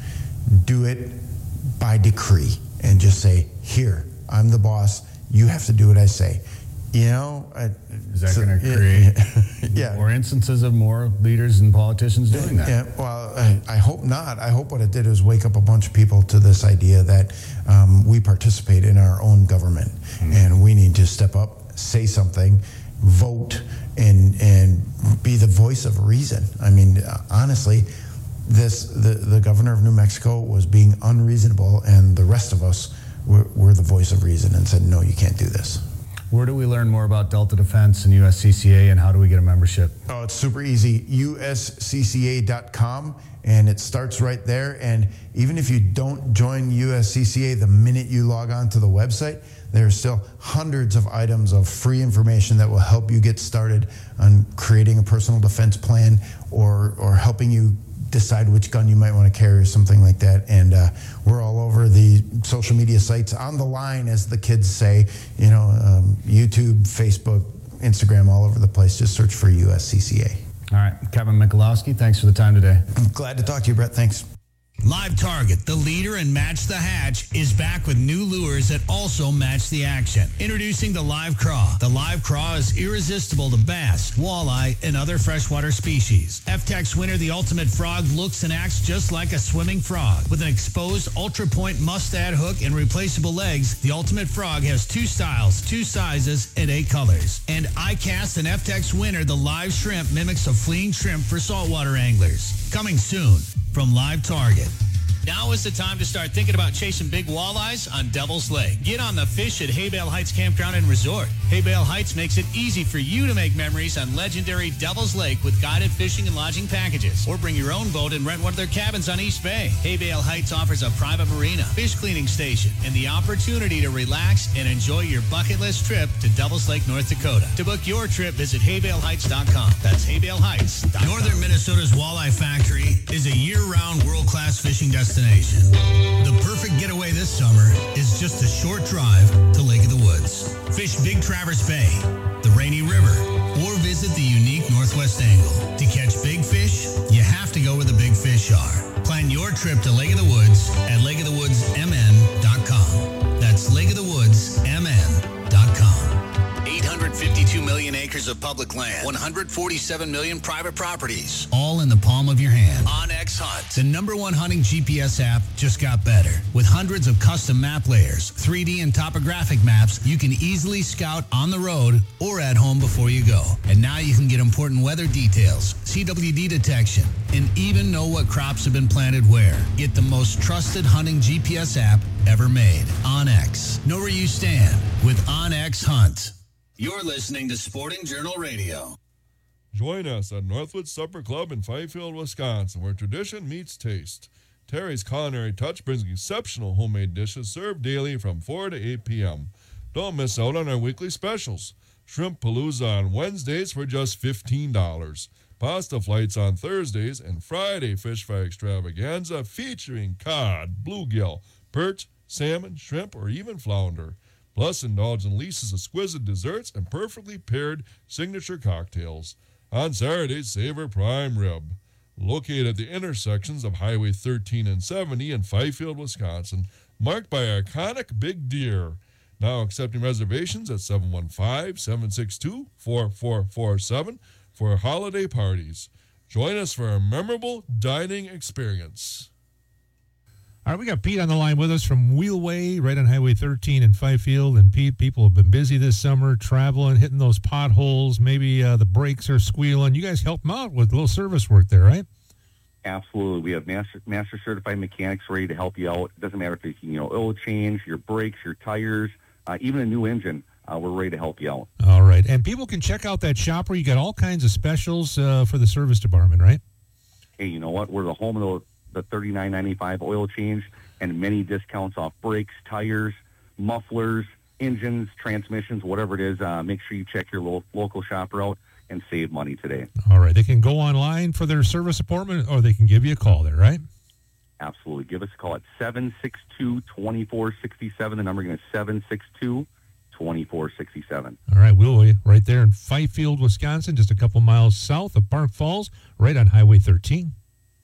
do it by decree and just say, here, I'm the boss, you have to do what I say. You know, I, is that so, going to create yeah. more instances of more leaders and politicians doing that? Yeah, well, I, I hope not. I hope what it did is wake up a bunch of people to this idea that um, we participate in our own government, mm-hmm. and we need to step up, say something, vote, and and be the voice of reason. I mean, honestly, this the, the governor of New Mexico was being unreasonable, and the rest of us were, were the voice of reason and said, no, you can't do this. Where do we learn more about Delta Defense and U S C C A, and how do we get a membership? Oh, it's super easy. U S C C A dot com, and it starts right there. And even if you don't join U S C C A the minute you log on to the website, there are still hundreds of items of free information that will help you get started on creating a personal defense plan, or or helping you decide which gun you might want to carry or something like that. And uh, we're all over the social media sites, on the line, as the kids say, you know, um, YouTube, Facebook, Instagram, all over the place. Just search for U S C C A. All right. Kevin Michalowski, thanks for the time today. I'm glad to talk to you, Brett. Thanks. Live Target, the leader in Match the Hatch, is back with new lures that also match the action. Introducing the Live Craw. The Live Craw is irresistible to bass, walleye, and other freshwater species. F-Tech's winner, the Ultimate Frog, looks and acts just like a swimming frog. With an exposed ultra-point mustad hook and replaceable legs, the Ultimate Frog has two styles, two sizes, and eight colors. And iCast and F-Tech's winner, the Live Shrimp, mimics a fleeing shrimp for saltwater anglers. Coming soon from Live Target. Now is the time to start thinking about chasing big walleyes on Devil's Lake. Get on the fish at Haybale Heights Campground and Resort. Haybale Heights makes it easy for you to make memories on legendary Devil's Lake with guided fishing and lodging packages. Or bring your own boat and rent one of their cabins on East Bay. Haybale Heights offers a private marina, fish cleaning station, and the opportunity to relax and enjoy your bucket list trip to Devil's Lake, North Dakota. To book your trip, visit haybale heights dot com. That's haybale heights dot com. Northern Minnesota's Walleye Factory is a year-round world-class fishing destination. The perfect getaway this summer is just a short drive to Lake of the Woods. Fish Big Traverse Bay, the Rainy River, or visit the unique Northwest Angle. To catch big fish, you have to go where the big fish are. Plan your trip to Lake of the Woods at lake of the woods m n dot com. That's lake of the woods m n dot com. eight hundred fifty-two million acres of public land, one hundred forty-seven million private properties, all in the palm of your hand. OnX Hunt, the number one hunting G P S app, just got better. With hundreds of custom map layers, three D and topographic maps, you can easily scout on the road or at home before you go. And now you can get important weather details, C W D detection, and even know what crops have been planted where. Get the most trusted hunting G P S app ever made. OnX. Know where you stand with OnX Hunt. You're listening to Sporting Journal Radio. Join us at Northwood Supper Club in Fifield, Wisconsin, where tradition meets taste. Terry's Culinary Touch brings exceptional homemade dishes served daily from four to eight p.m. Don't miss out on our weekly specials. Shrimp Palooza on Wednesdays for just fifteen dollars. Pasta flights on Thursdays, and Friday fish fry extravaganza featuring cod, bluegill, perch, salmon, shrimp, or even flounder. Plus, indulge in Lisa's exquisite desserts and perfectly paired signature cocktails. On Saturdays, savor prime rib. Located at the intersections of Highway thirteen and seventy in Fifield, Wisconsin, marked by iconic big deer. Now accepting reservations at seven one five, seven six two, four four four seven for holiday parties. Join us for a memorable dining experience. All right, we got Pete on the line with us from Wheelway, right on Highway thirteen in Fifield. And Pete, people have been busy this summer, traveling, hitting those potholes. Maybe uh, the brakes are squealing. You guys help them out with a little service work there, right? Absolutely. We have master, master certified mechanics ready to help you out. It doesn't matter if it's, you know, oil change, your brakes, your tires, uh, even a new engine. Uh, we're ready to help you out. All right. And people can check out that shop where you got all kinds of specials uh, for the service department, right? Hey, you know what? We're the home of the the thirty-nine ninety-five oil change and many discounts off brakes, tires, mufflers, engines, transmissions, whatever it is. Uh, make sure you check your lo- local shopper out and save money today. All right. They can go online for their service appointment, or they can give you a call there, right? Absolutely. Give us a call at seven six two, two four six seven. The number again is seven six two, two four six seven. All right. We'll be right there in Fifield, Wisconsin, just a couple miles south of Park Falls, right on Highway thirteen.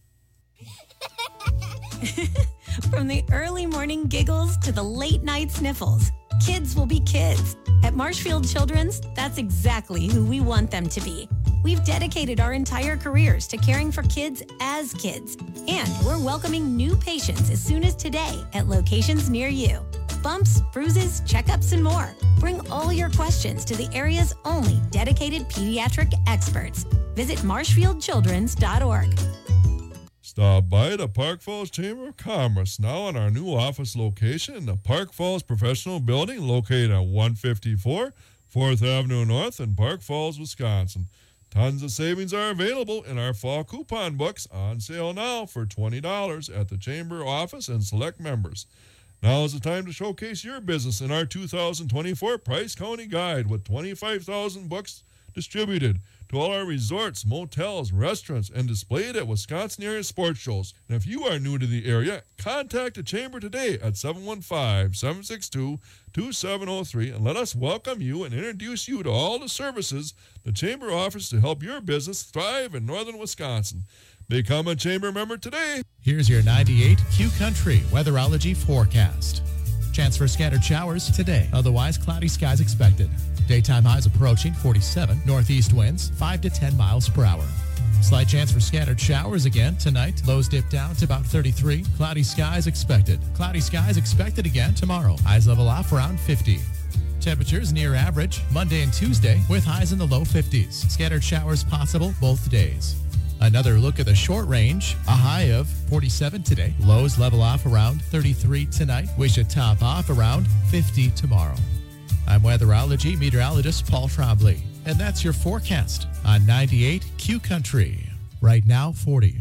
From the early morning giggles to the late night sniffles, kids will be kids. At Marshfield Children's, that's exactly who we want them to be. We've dedicated our entire careers to caring for kids as kids. And we're welcoming new patients as soon as today at locations near you. Bumps, bruises, checkups, and more. Bring all your questions to the area's only dedicated pediatric experts. Visit marshfield children's dot org. Stop by the Park Falls Chamber of Commerce now in our new office location in the Park Falls Professional Building located at one fifty-four fourth Avenue North in Park Falls, Wisconsin. Tons of savings are available in our fall coupon books on sale now for twenty dollars at the Chamber office and select members. Now is the time to showcase your business in our two thousand twenty-four Price County Guide with twenty-five thousand books distributed. to all our resorts, motels, restaurants, and displayed at Wisconsin area sports shows. And if you are new to the area, contact the Chamber today at seven one five, seven six two, two seven zero three and let us welcome you and introduce you to all the services the Chamber offers to help your business thrive in northern Wisconsin. Become a Chamber member today. Here's your ninety-eight Q Country weatherology forecast. Chance for scattered showers today. Otherwise, cloudy skies expected. Daytime highs approaching forty-seven. Northeast winds five to ten miles per hour. Slight chance for scattered showers again tonight. Lows dip down to about thirty-three. Cloudy skies expected. Cloudy skies expected again tomorrow. Highs level off around fifty. Temperatures near average Monday and Tuesday with highs in the low fifties. Scattered showers possible both days. Another look at the short range. A high of forty-seven today. Lows level off around thirty-three tonight. We should top off around fifty tomorrow. I'm weatherology meteorologist Paul Trombley, and that's your forecast on ninety-eight Q Country. Right now, forty.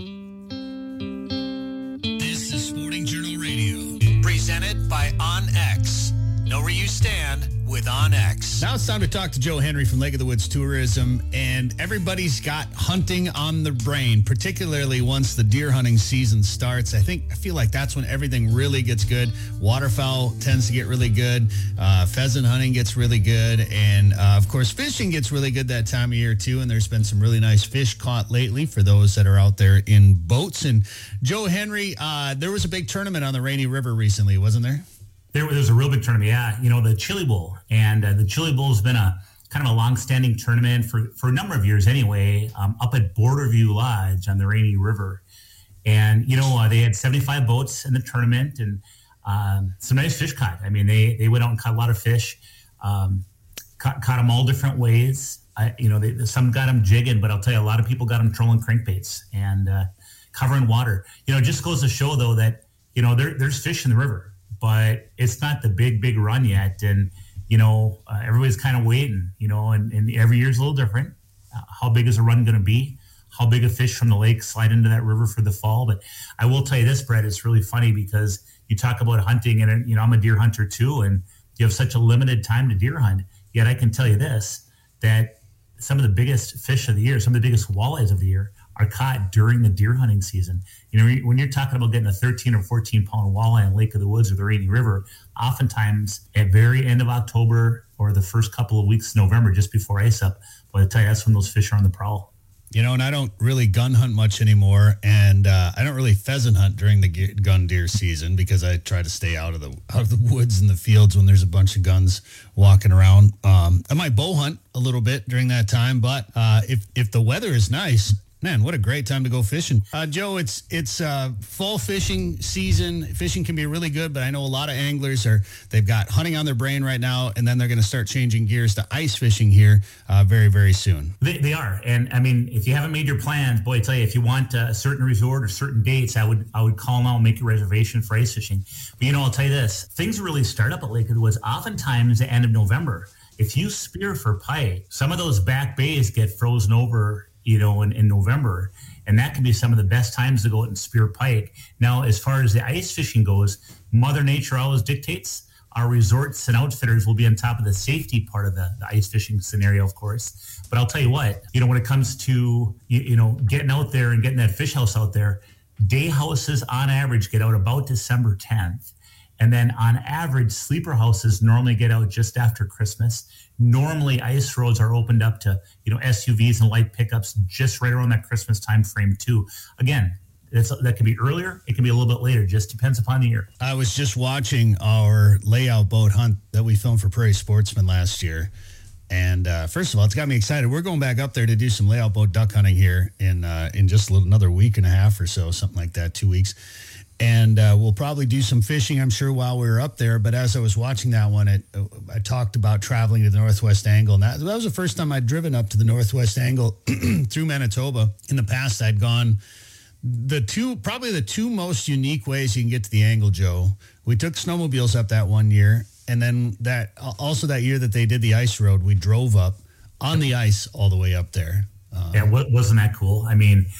This is Sporting Journal Radio, presented by OnX. Know where you stand with OnX. Now it's time to talk to Joe Henry from Lake of the Woods Tourism, and everybody's got hunting on their brain, particularly once the deer hunting season starts. I think, I feel like that's when everything really gets good. Waterfowl tends to get really good. Uh, pheasant hunting gets really good. And, uh, of course, fishing gets really good that time of year, too. And there's been some really nice fish caught lately for those that are out there in boats. And, Joe Henry, uh, there was a big tournament on the Rainy River recently, wasn't there? There, there was a real big tournament, yeah. You know, the Chili Bowl. And uh, the Chili Bowl has been a kind of a long-standing tournament for, for a number of years anyway, um, up at Borderview Lodge on the Rainy River. And, you know, uh, they had seventy-five boats in the tournament and um, some nice fish caught. I mean, they, they went out and caught a lot of fish, um, caught, caught them all different ways. I, you know, they, some got them jigging, but I'll tell you, a lot of people got them trolling crankbaits and uh, covering water. You know, it just goes to show, though, that, you know, there, there's fish in the river. But it's not the big, big run yet. And, you know, uh, everybody's kind of waiting, you know, and, and every year's a little different. Uh, how big is the run going to be? How big a fish from the lake slide into that river for the fall? But I will tell you this, Brett, it's really funny because you talk about hunting and, you know, I'm a deer hunter too. And you have such a limited time to deer hunt. Yet I can tell you this, that some of the biggest fish of the year, some of the biggest walleyes of the year are caught during the deer hunting season. You know, when you're talking about getting a thirteen or fourteen pound walleye in Lake of the Woods or the Rainy River, oftentimes at very end of October or the first couple of weeks of November, just before ice up, but I tell you, that's when those fish are on the prowl. You know, and I don't really gun hunt much anymore, and uh, I don't really pheasant hunt during the ge- gun deer season because I try to stay out of the out of the woods and the fields when there's a bunch of guns walking around. Um, I might bow hunt a little bit during that time, but uh, if if the weather is nice, man, what a great time to go fishing. Uh, Joe, it's it's uh, fall fishing season. Fishing can be really good, but I know a lot of anglers are, they've got hunting on their brain right now, and then they're going to start changing gears to ice fishing here uh, very, very soon. They, they are. And, I mean, if you haven't made your plans, boy, I tell you, if you want a certain resort or certain dates, I would I would call now and make a reservation for ice fishing. But, you know, I'll tell you this. Things really start up at Lake of the Woods oftentimes the end of November. If you spear for pike, some of those back bays get frozen over, you know, in, in November. And that can be some of the best times to go out and spear pike. Now, as far as the ice fishing goes, Mother Nature always dictates. Our resorts and outfitters will be on top of the safety part of the, the ice fishing scenario, of course. But I'll tell you what, you know, when it comes to, you, you know, getting out there and getting that fish house out there, day houses on average get out about December tenth. And then on average, sleeper houses normally get out just after Christmas. Normally, ice roads are opened up to, you know, S U Vs and light pickups just right around that Christmas time frame too. Again, it's, that can be earlier. It can be a little bit later. Just depends upon the year. I was just watching our layout boat hunt that we filmed for Prairie Sportsman last year. And uh, first of all, it's got me excited. We're going back up there to do some layout boat duck hunting here in uh, in just a little, another week and a half or so, something like that, two weeks. And uh, we'll probably do some fishing, I'm sure, while we were up there. But as I was watching that one, it, uh, I talked about traveling to the Northwest Angle. And that, that was the first time I'd driven up to the Northwest Angle through Manitoba. In the past, I'd gone the two, probably the two most unique ways you can get to the Angle, Joe. We took snowmobiles up that one year. And then that also that year that they did the ice road, we drove up on the ice all the way up there. Um, yeah, wasn't that cool? I mean,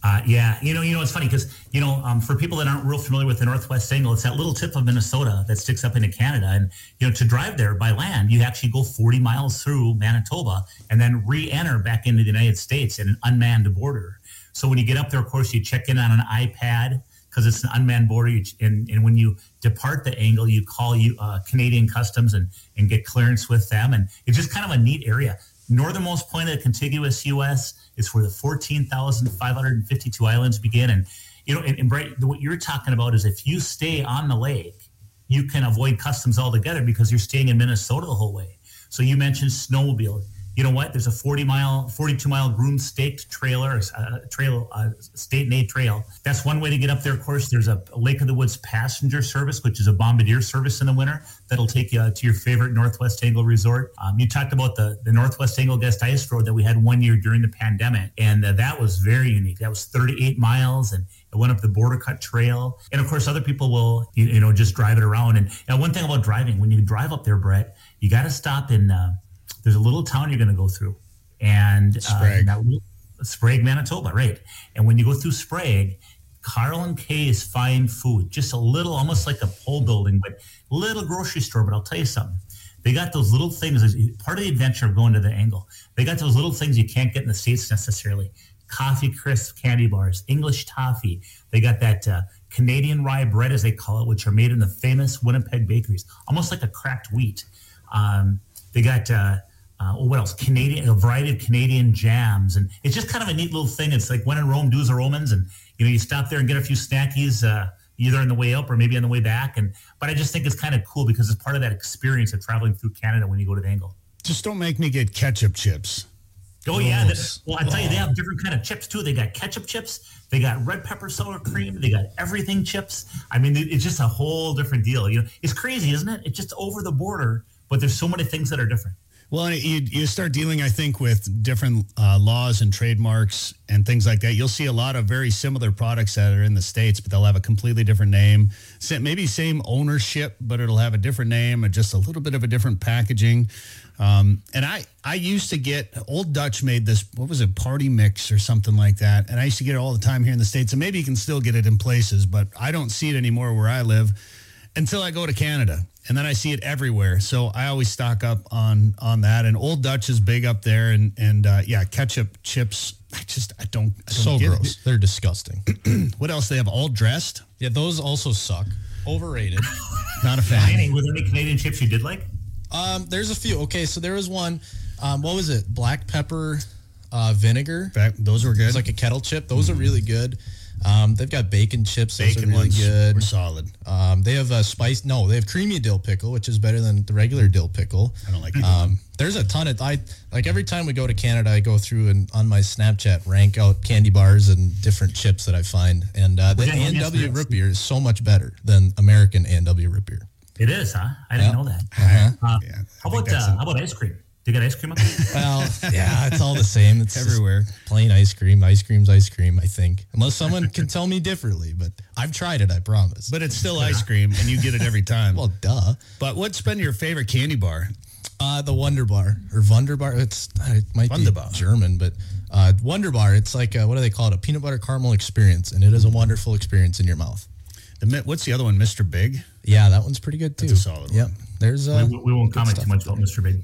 Uh, yeah, you know, you know, it's funny because, you know, um, for people that aren't real familiar with the Northwest Angle, it's that little tip of Minnesota that sticks up into Canada. And, you know, to drive there by land, you actually go forty miles through Manitoba and then re-enter back into the United States at an unmanned border. So when you get up there, of course, you check in on an iPad because it's an unmanned border. You, and, and when you depart the angle, you call you uh, Canadian Customs and, and get clearance with them. And it's just kind of a neat area. Northernmost point of the contiguous U S is where the fourteen thousand five hundred fifty-two islands begin. And, you know, and, and Brett, what you're talking about is if you stay on the lake, you can avoid customs altogether because you're staying in Minnesota the whole way. So you mentioned snowmobile. You know what? There's a forty mile, forty-two mile groom staked trailer, uh, trail, uh, state and aid trail. That's one way to get up there. Of course, there's a Lake of the Woods passenger service, which is a bombardier service in the winter that'll take you uh, to your favorite Northwest Angle resort. Um, you talked about the, the Northwest Angle Guest Ice Road that we had one year during the pandemic, and uh, that was very unique. That was thirty-eight miles, and it went up the Border Cut Trail. And of course, other people will, you, you know, just drive it around. And, and one thing about driving, when you drive up there, Brett, you got to stop in. Uh, There's a little town you're going to go through, and uh, Sprague. that little, Sprague, Manitoba, right? And when you go through Sprague, Carl and Kay's Fine Food, just a little, almost like a pole building, but little grocery store. But I'll tell you something. They got those little things, part of the adventure of going to the Angle. They got those little things you can't get in the States necessarily. Coffee crisp candy bars, English toffee. They got that uh, Canadian rye bread, as they call it, which are made in the famous Winnipeg bakeries, almost like a cracked wheat. Um, they got... Uh, Uh, what else? Canadian, a variety of Canadian jams, and it's just kind of a neat little thing. It's like when in Rome, do's the Romans, and you know you stop there and get a few snackies, uh, either on the way up or maybe on the way back. And but I just think it's kind of cool because it's part of that experience of traveling through Canada when you go to the Angle. Just don't make me get ketchup chips. Oh yeah, that, well I tell you, they have different kind of chips too. They got ketchup chips, they got red pepper sour cream, they got everything chips. I mean, it's just a whole different deal. You know, it's crazy, isn't it? It's just over the border, but there's so many things that are different. Well, you, you start dealing, I think, with different uh, laws and trademarks and things like that. You'll see a lot of very similar products that are in the States, but they'll have a completely different name. Maybe same ownership, but it'll have a different name and just a little bit of a different packaging. Um, and I, I used to get, Old Dutch made this, what was it, party mix or something like that. And I used to get it all the time here in the States. And maybe you can still get it in places, but I don't see it anymore where I live until I go to Canada. And then I see it everywhere. So I always stock up on on that. And Old Dutch is big up there. And, and uh, yeah, ketchup chips, I just, I don't, I don't so get gross. It. They're disgusting. What else? They have All Dressed? Yeah, those also suck. Overrated. Not a fan. Were there any Canadian chips you did like? Um, there's a few. Okay, so there was one, um, what was it? Black pepper uh, vinegar. Fact, those were good. It's like a kettle chip. Those mm-hmm. are really good. Um, they've got bacon chips. Those Bacon are really ones good. were solid. Um, they have a spice. No, they have creamy dill pickle, which is better than the regular dill pickle. I don't like um, There's a ton of, I like every time we go to Canada, I go through and on my Snapchat rank out candy bars and different chips that I find. And uh, the A and W root beer is so much better than American A and W root beer. It is, huh? I didn't yeah. know that. Uh-huh. Uh, yeah, how about uh, how about ice cream? Do you got ice cream up there? Well, yeah, it's all the same. It's everywhere. Plain ice cream. Ice cream's ice cream, I think. Unless someone can tell me differently, but I've tried it, I promise. But it's still ice cream, and you get it every time. Well, duh. But what's been your favorite candy bar? Uh, the Wonder Bar, or Wunderbar. It's, it might Wunderbar. be German, but uh, Wonder Bar, it's like, a, what do they call it? A peanut butter caramel experience, and it is a wonderful experience in your mouth. The, what's the other one, Mister Big? Yeah, that one's pretty good, too. That's a solid yep. one. There's, uh, we, we won't comment too much about Mister Big.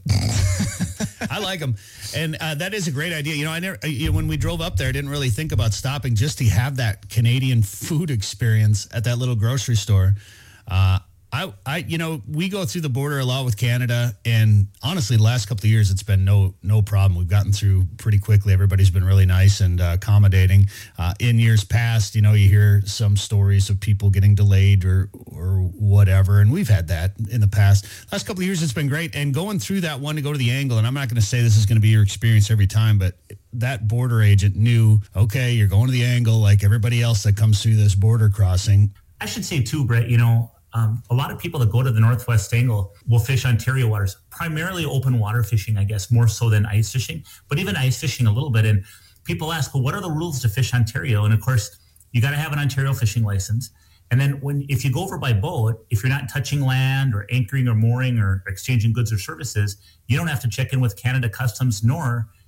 I like them, and uh, that is a great idea. You know, I never. You know, when we drove up there, I didn't really think about stopping just to have that Canadian food experience at that little grocery store. Uh, I, I, you know, we go through the border a lot with Canada, and honestly, the last couple of years, it's been no, no problem. We've gotten through pretty quickly. Everybody's been really nice and uh, accommodating. Uh, in years past, you know, you hear some stories of people getting delayed or, or whatever, and we've had that in the past. Last couple of years, it's been great. And going through that one to go to the Angle, and I'm not going to say this is going to be your experience every time, but that border agent knew, okay, you're going to the Angle like everybody else that comes through this border crossing. I should say too, Brett, you know, Um, a lot of people that go to the Northwest Angle will fish Ontario waters, primarily open water fishing, I guess, more so than ice fishing, but even ice fishing a little bit. And people ask, well, what are the rules to fish Ontario? And of course, you got to have an Ontario fishing license. And then when if you go over by boat, if you're not touching land or anchoring or mooring or exchanging goods or services, you don't have to check in with Canada Customs, nor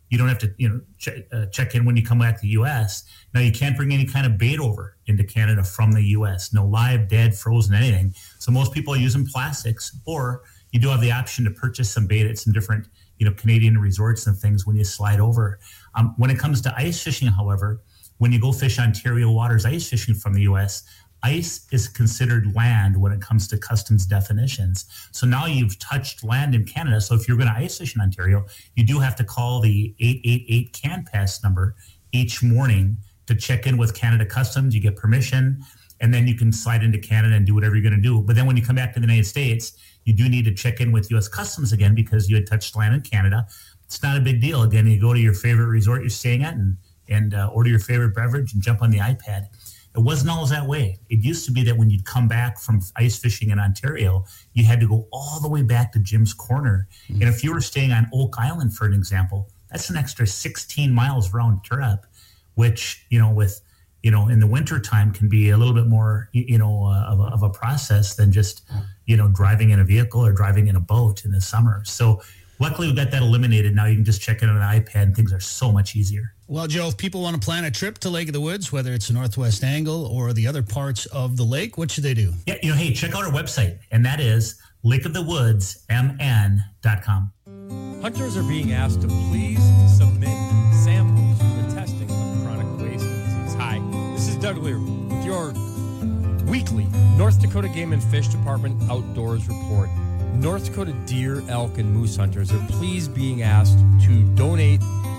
You don't have to, you know, ch- uh, check in when you come back to the U S. Now, you can't bring any kind of bait over into Canada from the U S. No live, dead, frozen, anything. So most people are using plastics, or you do have the option to purchase some bait at some different, you know, Canadian resorts and things when you slide over. Um, when it comes to ice fishing, however, when you go fish Ontario waters ice fishing from the U S, ice is considered land when it comes to customs definitions. So now you've touched land in Canada. So if you're going to ice fish in Ontario, you do have to call the eight eight eight CAN PASS number each morning to check in with Canada Customs. You get permission, and then you can slide into Canada and do whatever you're going to do. But then when you come back to the United States, you do need to check in with U S Customs again because you had touched land in Canada. It's not a big deal. Again, you go to your favorite resort you're staying at and, and uh, order your favorite beverage and jump on the iPad. It wasn't always that way. It used to be that when you'd come back from ice fishing in Ontario, you had to go all the way back to Jim's Corner. Mm-hmm. And if you were staying on Oak Island, for an example, that's an extra sixteen miles round trip, which, you know, with, you know, in the wintertime can be a little bit more, you know, uh, of, a, of a process than just, you know, driving in a vehicle or driving in a boat in the summer. So luckily we got that eliminated. Now you can just check it on an iPad and things are so much easier. Well, Joe, if people want to plan a trip to Lake of the Woods, whether it's the Northwest Angle or the other parts of the lake, what should they do? Yeah, you know, hey, check out our website, and that is lake of the woods m n dot com. Hunters are being asked to please submit samples for the testing of chronic wasting disease. Hi, this is Doug Lear with your weekly North Dakota Game and Fish Department Outdoors Report. North Dakota deer, elk, and moose hunters are pleased being asked to donate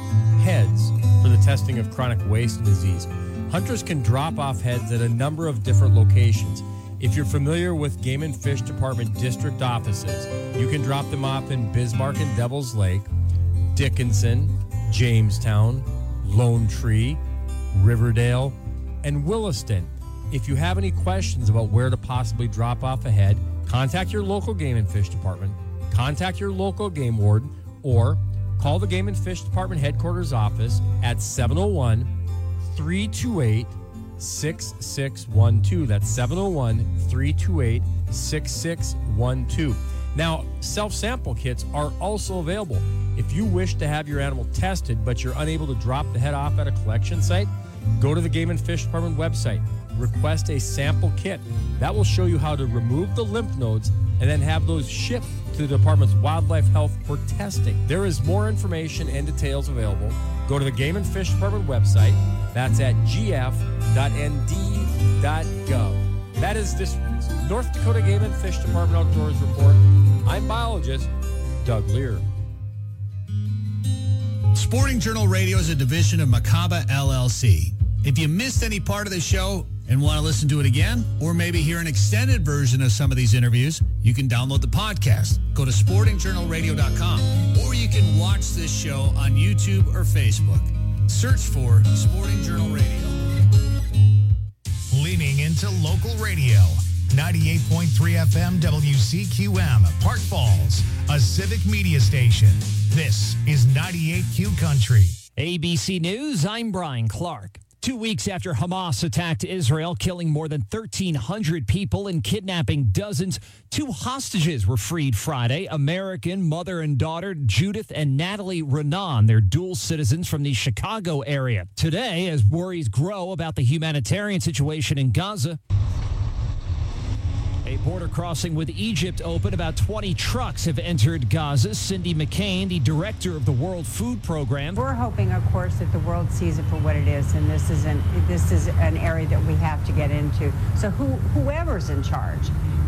heads for the testing of chronic wasting disease. Hunters can drop off heads at a number of different locations. If you're familiar with Game and Fish Department district offices, you can drop them off in Bismarck and Devils Lake, Dickinson, Jamestown, Lone Tree, Riverdale, and Williston. If you have any questions about where to possibly drop off a head, contact your local Game and Fish Department, contact your local game warden, or call the Game and Fish Department headquarters office at seven oh one, three two eight, six six one two. That's seven oh one, three two eight, six six one two. Now, self-sample kits are also available. If you wish to have your animal tested, but you're unable to drop the head off at a collection site, go to the Game and Fish Department website. Request a sample kit. That will show you how to remove the lymph nodes and then have those shipped to the department's wildlife health for testing. There is more information and details available. Go to the Game and Fish Department website. That's at g f dot n d dot gov. That is this week's North Dakota Game and Fish Department Outdoors Report. I'm biologist Doug Lear. Sporting Journal Radio is a division of Macaba L L C. If you missed any part of the show and want to listen to it again, or maybe hear an extended version of some of these interviews, you can download the podcast. Go to sporting journal radio dot com, or you can watch this show on YouTube or Facebook. Search for Sporting Journal Radio. Leaning into local radio. ninety-eight point three F M W C Q M, Park Falls, a civic media station. This is ninety-eight Q Country. A B C News, I'm Brian Clark. Two weeks after Hamas attacked Israel, killing more than thirteen hundred people and kidnapping dozens, two hostages were freed Friday. American mother and daughter Judith and Natalie Renan. They're dual citizens from the Chicago area. Today, as worries grow about the humanitarian situation in Gaza, a border crossing with Egypt opened. About twenty trucks have entered Gaza. Cindy McCain, the director of the World Food Program. We're hoping, of course, that the world sees it for what it is, and this is an this is an area that we have to get into. So who, whoever's in charge